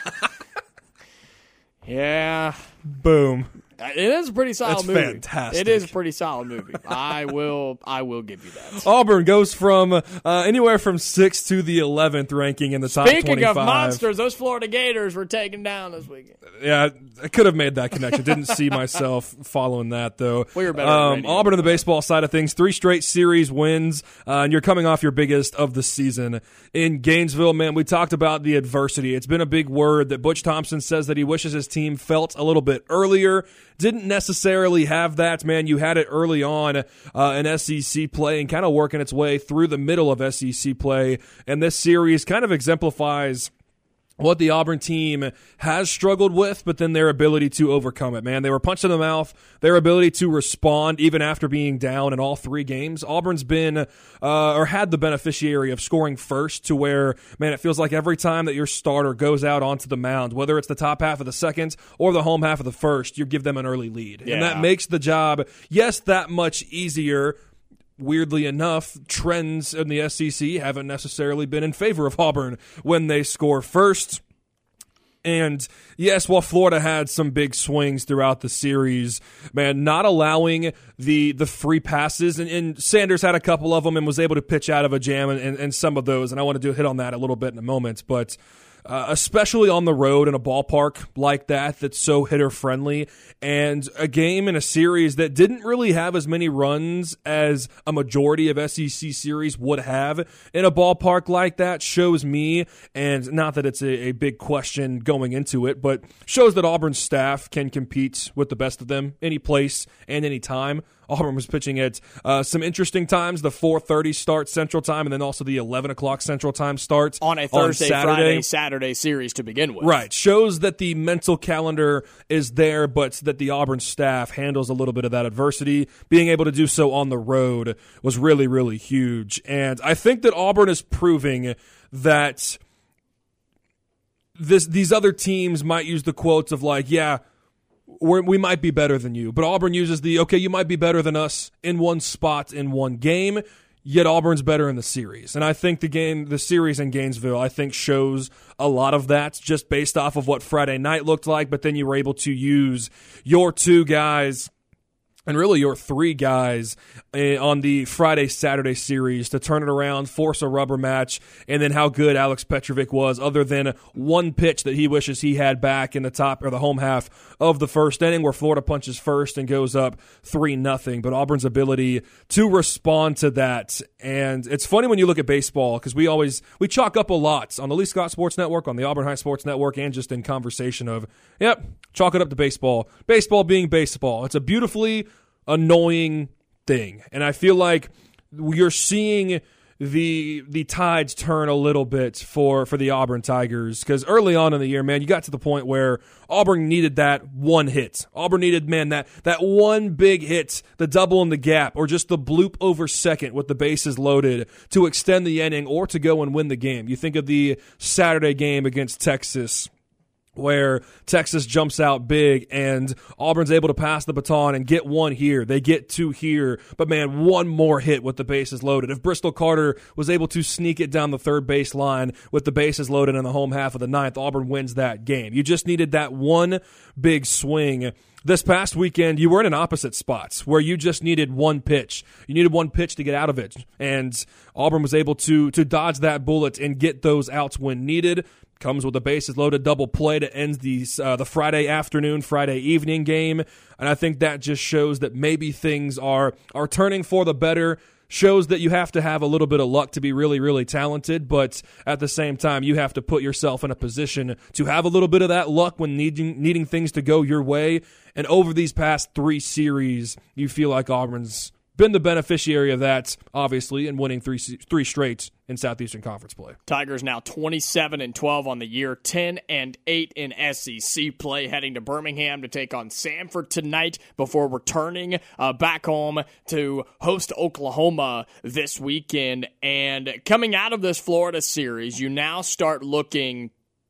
Yeah. boom. It is a pretty solid That's movie. fantastic. It is a pretty solid movie. I will I will give you that. Auburn goes from uh, anywhere from sixth to the eleventh ranking in the top Speaking twenty-five. of monsters, those Florida Gators were taken down this weekend. Yeah, I could have made that connection. Didn't see myself following that, though. We were better at Um, radio. Auburn on the baseball side of things, three straight series wins, uh, and you're coming off your biggest of the season. In Gainesville, man, we talked about the adversity. It's been a big word that Butch Thompson says that he wishes his team felt a little bit earlier. Didn't necessarily have that, man. You had it early on uh, in S E C play and kind of working its way through the middle of S E C play, and this series kind of exemplifies what the Auburn team has struggled with, but then their ability to overcome it, man. They were punched in the mouth. Their ability to respond even after being down in all three games. Auburn's been, uh, or had the beneficiary of scoring first to where, man, it feels like every time that your starter goes out onto the mound, whether it's the top half of the second or the home half of the first, you give them an early lead. Yeah. And that makes the job, yes, that much easier. Weirdly enough, trends in the S E C haven't necessarily been in favor of Auburn when they score first. And yes, while Florida had some big swings throughout the series, man, not allowing the the free passes, and, and Sanders had a couple of them and was able to pitch out of a jam and, and, and some of those, and I want to do hit on that a little bit in a moment, but Uh, especially on the road in a ballpark like that that's so hitter-friendly, and a game in a series that didn't really have as many runs as a majority of S E C series would have in a ballpark like that shows me, and not that it's a, a big question going into it, but shows that Auburn's staff can compete with the best of them any place and any time. Auburn was pitching at uh, some interesting times, the four thirty start Central Time, and then also the eleven o'clock Central Time start on a Thursday, on Saturday. Friday, Saturday series to begin with. Right. Shows that the mental calendar is there, but that the Auburn staff handles a little bit of that adversity. Being able to do so on the road was really, really huge. And I think that Auburn is proving that this these other teams might use the quotes of like, yeah, We're, we might be better than you. But Auburn uses the, okay, you might be better than us in one spot in one game, yet Auburn's better in the series. And I think the game, the series in Gainesville, I think shows a lot of that just based off of what Friday night looked like, but then you were able to use your two guys and really your three guys on the Friday-Saturday series to turn it around, force a rubber match, and then how good Alex Petrovic was, other than one pitch that he wishes he had back in the top or the home half of the first inning where Florida punches first and goes up three nothing. But Auburn's ability to respond to that. And it's funny when you look at baseball because we always we chalk up a lot on the Lee Scott Sports Network, on the Auburn High Sports Network, and just in conversation of, yep, chalk it up to baseball. Baseball being baseball. It's a beautifully annoying thing, and I feel like you're seeing the the tides turn a little bit for for the Auburn Tigers, because early on in the year, man, you got to the point where Auburn needed that one hit. Auburn needed, man, that that one big hit, the double in the gap, or just the bloop over second with the bases loaded to extend the inning or to go and win the game. You think of the Saturday game against Texas, where Texas jumps out big and Auburn's able to pass the baton and get one here. They get two here. But, man, one more hit with the bases loaded. If Bristol Carter was able to sneak it down the third base line with the bases loaded in the home half of the ninth, Auburn wins that game. You just needed that one big swing. This past weekend, you were in an opposite spot where you just needed one pitch. You needed one pitch to get out of it. And Auburn was able to to dodge that bullet and get those outs when needed. Comes with a bases loaded double play to end the, uh, the Friday afternoon, Friday evening game. And I think that just shows that maybe things are, are turning for the better. Shows that you have to have a little bit of luck to be really, really talented, but at the same time, you have to put yourself in a position to have a little bit of that luck when needing needing things to go your way. And over these past three series, you feel like Auburn's been the beneficiary of that, obviously, in winning three three straight in Southeastern Conference play. Tigers now twenty-seven and twelve on the year, ten and eight in S E C play, heading to Birmingham to take on Samford tonight before returning uh, back home to host Oklahoma this weekend. And coming out of this Florida series, you now start looking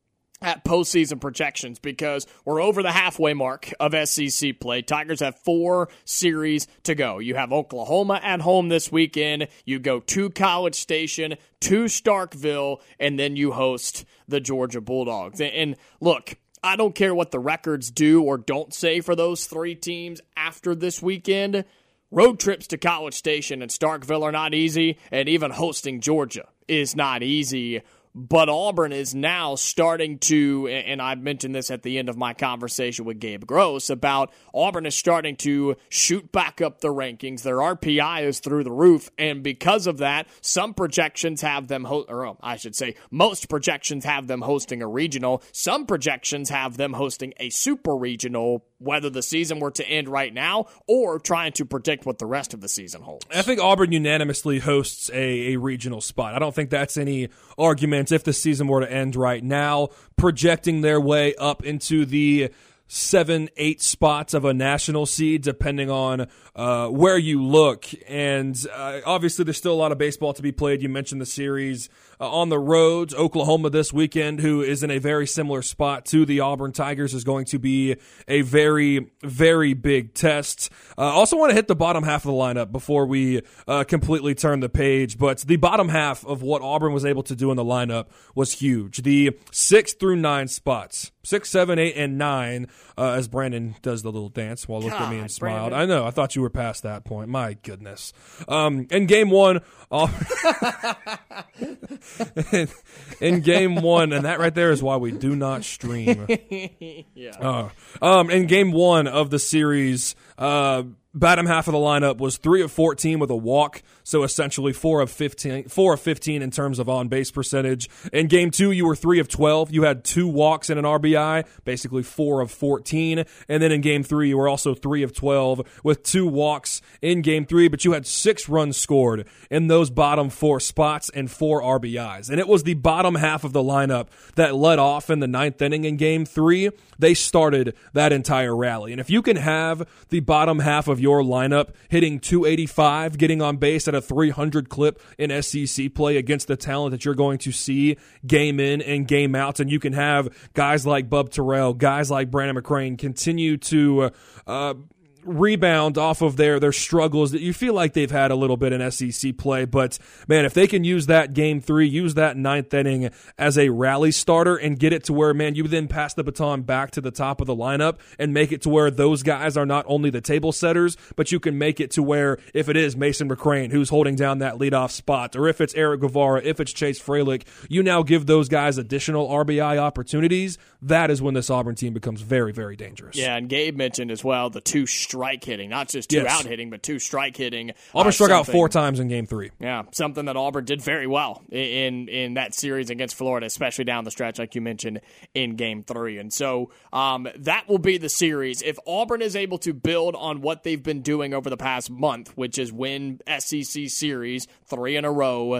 at postseason projections because we're over the halfway mark of S E C play. Tigers have four series to go. You have Oklahoma at home this weekend. You go to College Station, to Starkville, and then you host the Georgia Bulldogs. And look, I don't care what the records do or don't say for those three teams after this weekend. Road trips to College Station and Starkville are not easy, and even hosting Georgia is not easy. But Auburn is now starting to, and I mentioned this at the end of my conversation with Gabe Gross, about Auburn is starting to shoot back up the rankings. Their R P I is through the roof, and because of that, some projections have them, ho- or I should say, most projections have them hosting a regional. Some projections have them hosting a super regional, whether the season were to end right now or trying to predict what the rest of the season holds. I think Auburn unanimously hosts a, a regional spot. I don't think that's any argument if the season were to end right now, projecting their way up into the seven, eight spots of a national seed, depending on uh, where you look. And uh, obviously, there's still a lot of baseball to be played. You mentioned the series uh, on the roads. Oklahoma this weekend, who is in a very similar spot to the Auburn Tigers, is going to be a very, very big test. I uh, also want to hit the bottom half of the lineup before we uh, completely turn the page. But the bottom half of what Auburn was able to do in the lineup was huge. The six through nine spots. Six, seven, eight, and nine, uh, as Brandon does the little dance while looked God, at me and smiled. Brandon. I know. I thought you were past that point. My goodness. Um, in game one, uh, in, in game one, and that right there is why we do not stream. yeah. Uh, um, in game one of the series, uh, bottom half of the lineup was three of fourteen with a walk, so essentially four of fifteen, four of fifteen in terms of on-base percentage. In game two, you were three of twelve. You had two walks and an R B I, basically four of fourteen. And then in game three, you were also three of twelve with two walks in game three, but you had six runs scored in those bottom four spots and four R B Is. And it was the bottom half of the lineup that led off in the ninth inning in game three. They started that entire rally. And if you can have the bottom half of your lineup hitting two eighty-five, getting on base at a three hundred clip in S E C play against the talent that you're going to see game in and game out, and you can have guys like Bub Terrell, guys like Brandon McCrane continue to uh, rebound off of their their struggles that you feel like they've had a little bit in S E C play. But man, if they can use that game three, use that ninth inning as a rally starter and get it to where, man, you then pass the baton back to the top of the lineup and make it to where those guys are not only the table setters, but you can make it to where if it is Mason McCrane who's holding down that leadoff spot, or if it's Eric Guevara, if it's Chase Fralick, you now give those guys additional R B I opportunities. That is when this Auburn team becomes very, very dangerous. Yeah, and Gabe mentioned as well the two strike hitting, not just two yes. out hitting, but two strike hitting. Auburn uh, struck out four times in game three. Yeah, something that Auburn did very well in in that series against Florida, especially down the stretch, like you mentioned, in game three. And so um, that will be the series. If Auburn is able to build on what they've been doing over the past month, which is win S E C series three in a row,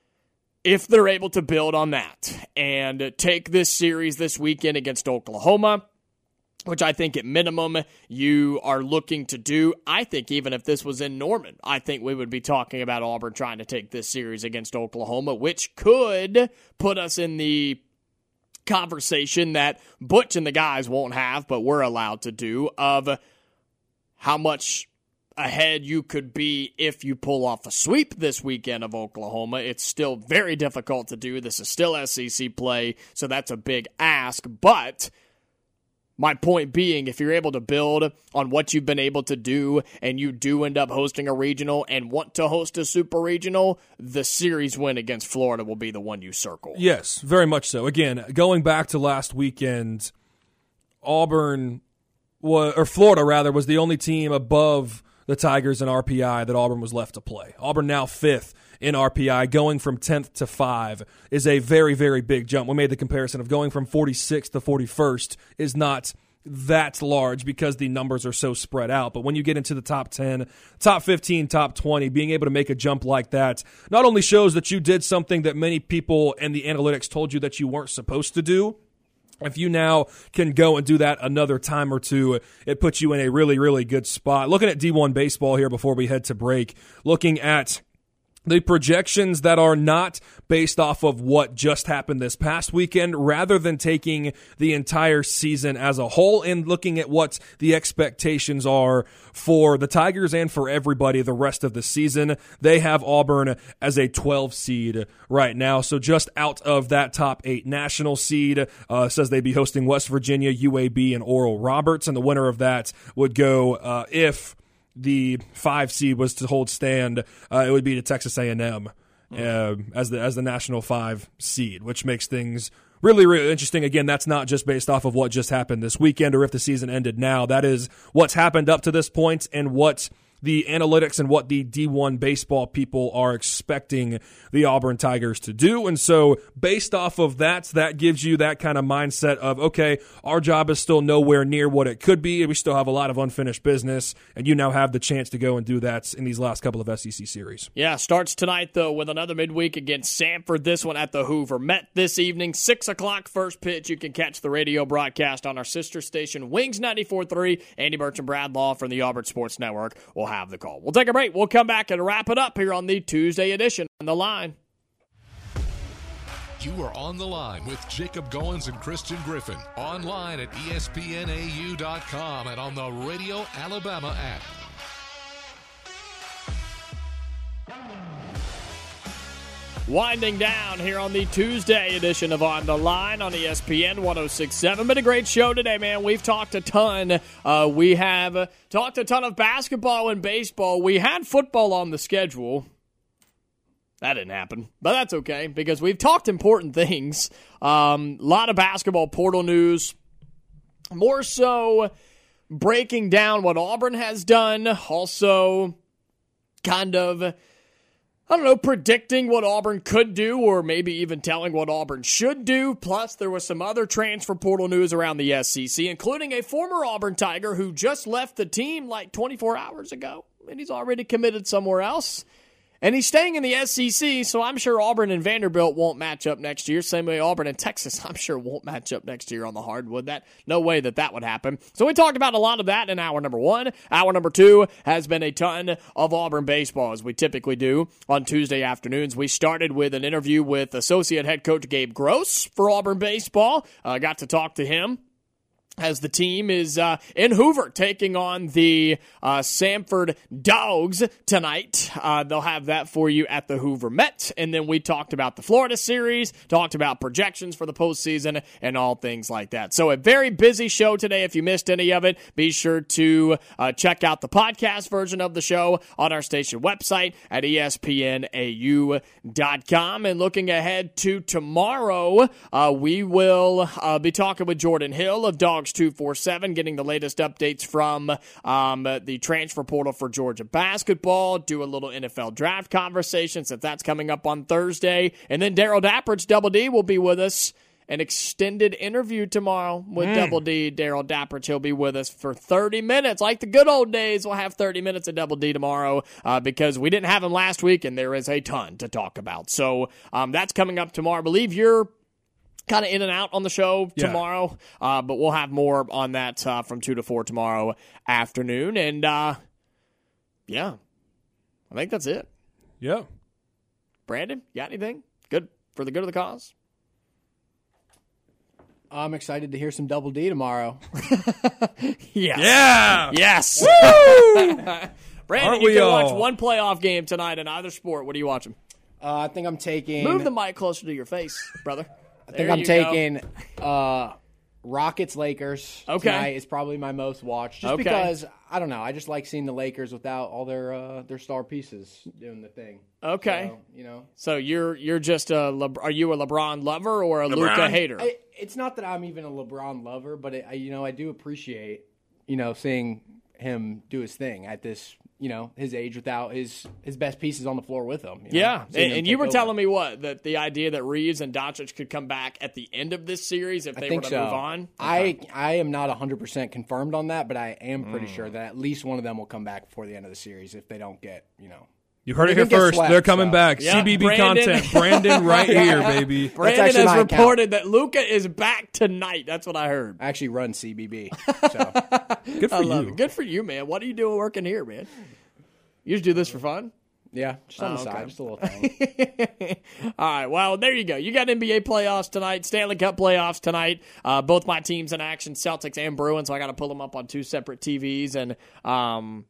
if they're able to build on that and take this series this weekend against Oklahoma, which I think at minimum you are looking to do. I think even if this was in Norman, I think we would be talking about Auburn trying to take this series against Oklahoma, which could put us in the conversation that Butch and the guys won't have, but we're allowed to do, of how much ahead you could be if you pull off a sweep this weekend of Oklahoma. It's still very difficult to do. This is still S E C play, so that's a big ask, but my point being, if you're able to build on what you've been able to do and you do end up hosting a regional and want to host a super regional, the series win against Florida will be the one you circle. Yes, very much so. Again, going back to last weekend, Auburn, was, or Florida rather, was the only team above the Tigers in R P I that Auburn was left to play. Auburn now fifth in R P I, going from tenth to five is a very, very big jump. We made the comparison of going from forty-sixth to forty-first is not that large because the numbers are so spread out. But when you get into the top ten, top fifteen, top twenty, being able to make a jump like that not only shows that you did something that many people and the analytics told you that you weren't supposed to do. If you now can go and do that another time or two, it puts you in a really, really good spot. Looking at D one baseball here before we head to break, looking at the projections that are not based off of what just happened this past weekend, rather than taking the entire season as a whole and looking at what the expectations are for the Tigers and for everybody the rest of the season. They have Auburn as a twelve seed right now, so just out of that top eight national seed. Uh, says they'd be hosting West Virginia, U A B, and Oral Roberts, and the winner of that would go uh, if the five seed was to hold stand, uh, it would be to Texas A and M uh, as the as the national five seed, which makes things really, really interesting. Again, that's not just based off of what just happened this weekend or if the season ended now. That is what's happened up to this point and what the analytics and what the D one baseball people are expecting the Auburn Tigers to do. And so based off of that, that gives you that kind of mindset of, okay, our job is still nowhere near what it could be, and we still have a lot of unfinished business, and you now have the chance to go and do that in these last couple of S E C series. Yeah, starts tonight, though, with another midweek against Samford. This one at the Hoover Met this evening, six o'clock first pitch. You can catch the radio broadcast on our sister station, Wings ninety-four point three. Andy Birch and Brad Law from the Auburn Sports Network will have the call. We'll take a break. We'll come back and wrap it up here on the Tuesday edition on The Line. You are on The Line with Jacob Goins and Christian Griffin. Online at E S P N A U dot com and on the Radio Alabama app. Winding down here on the Tuesday edition of On the Line on E S P N one oh six point seven. Been a great show today, man. We've talked a ton. Uh, we have talked a ton of basketball and baseball. We had football on the schedule. That didn't happen, but that's okay because we've talked important things. A um, lot of basketball portal news. More so breaking down what Auburn has done. Also kind of, I don't know, predicting what Auburn could do or maybe even telling what Auburn should do. Plus, there was some other transfer portal news around the S E C, including a former Auburn Tiger who just left the team like twenty-four hours ago, and he's already committed somewhere else. And he's staying in the S E C, so I'm sure Auburn and Vanderbilt won't match up next year. Same way Auburn and Texas, I'm sure, won't match up next year on the hardwood. That no way that that would happen. So we talked about a lot of that in hour number one. Hour number two has been a ton of Auburn baseball, as we typically do on Tuesday afternoons. We started with an interview with Associate Head Coach Gabe Gross for Auburn baseball. I uh, got to talk to him as the team is uh, in Hoover taking on the uh, Samford Dogs tonight. Uh, they'll have that for you at the Hoover Met. And then we talked about the Florida series, talked about projections for the postseason, and all things like that. So a very busy show today. If you missed any of it, be sure to uh, check out the podcast version of the show on our station website at E S P N A U dot com. And looking ahead to tomorrow, uh, we will uh, be talking with Jordan Hill of Dogs two forty-seven, getting the latest updates from um, the transfer portal for Georgia basketball, do a little N F L draft conversation since that's coming up on Thursday, and then Daryl Dapprich, Double D, will be with us. An extended interview tomorrow with mm. Double D, Daryl Dapprich. He'll be with us for thirty minutes. Like the good old days, we'll have thirty minutes of Double D tomorrow uh, because we didn't have him last week, and there is a ton to talk about. So um, that's coming up tomorrow. I believe you're kind of in and out on the show tomorrow, yeah. uh, but we'll have more on that uh, from two to four tomorrow afternoon. And, uh, yeah, I think that's it. Yeah. Brandon, you got anything good for the good of the cause? I'm excited to hear some Double D tomorrow. Yes. Yeah. Yes. Woo! Brandon, Aren't you we can all? watch one playoff game tonight in either sport. What are you watching? Uh, I think I'm taking... Move the mic closer to your face, brother. I think I'm taking uh, Rockets Lakers. Okay. Tonight is probably my most watched, just Okay. because I don't know. I just like seeing the Lakers without all their uh, their star pieces doing the thing. Okay. So, you know, So you're you're just a Le- are you a LeBron lover or a Luka hater? I, it's not that I'm even a LeBron lover, but it, I, you know, I do appreciate you know seeing him do his thing at this. You know, his age without his his best pieces on the floor with him. You know, Yeah, seeing and, him and you take were over. telling me what that the idea that Reeves and Doncic could come back at the end of this series if I they think were to so. move on. I I am not one hundred percent confirmed on that, but I am pretty Mm. sure that at least one of them will come back before the end of the series if they don't get, you know. You heard it They here can get first. swept, They're coming so. back. Yeah, C B B Brandon. content. Brandon right here, baby. Brandon actually has my account. reported that Luka is back tonight. That's what I heard. I actually run C B B. So Good for I love you. it. Good for you, man. What are you doing working here, man? You just do this for fun? yeah, just on Oh, the okay. side, just a little thing. All right, well, there you go. You got N B A playoffs tonight, Stanley Cup playoffs tonight. Uh, both my teams in action, Celtics and Bruins, so I got to pull them up on two separate T Vs. And um,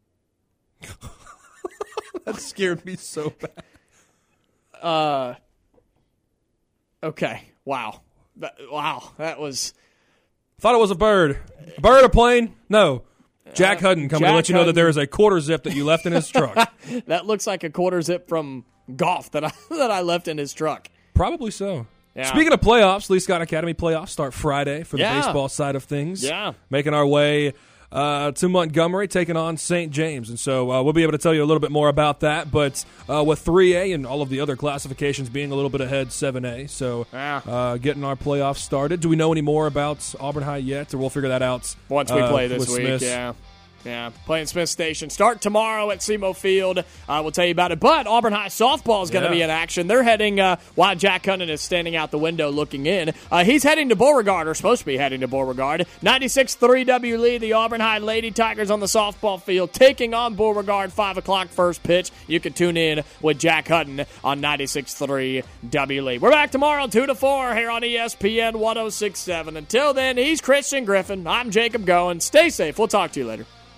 That scared me so bad. uh, okay, wow, that, wow, that was Thought it was a bird. A bird, a plane? No. Jack Hudden coming to Jack let you know that Hudden. there is a quarter zip that you left in his truck. that looks like a quarter zip from golf that I that I left in his truck. Probably so. Yeah. Speaking of playoffs, Lee Scott Academy playoffs start Friday for the Yeah. baseball side of things. Yeah. Making our way uh, to Montgomery, taking on Saint James. And so uh, we'll be able to tell you a little bit more about that. But uh, with three A and all of the other classifications being a little bit ahead, seven A. So uh, getting our playoffs started. Do we know any more about Auburn High yet? Or we'll figure that out once we uh, play this with week, Smith. yeah. Yeah, playing Smith Station. Start tomorrow at S E M O Field. Uh, we'll tell you about it. But Auburn High softball is going to Yeah. be in action. They're heading, uh, while Jack Cunnan is standing out the window looking in, uh, he's heading to Beauregard, or supposed to be heading to Beauregard. ninety-six three W Lee, the Auburn High Lady Tigers on the softball field, taking on Beauregard, five o'clock first pitch. You can tune in with Jack Hutton on ninety-six three W Lee. We're back tomorrow, two to four, here on E S P N one oh six point seven. Until then, he's Christian Griffin. I'm Jacob Goen. Stay safe. We'll talk to you later.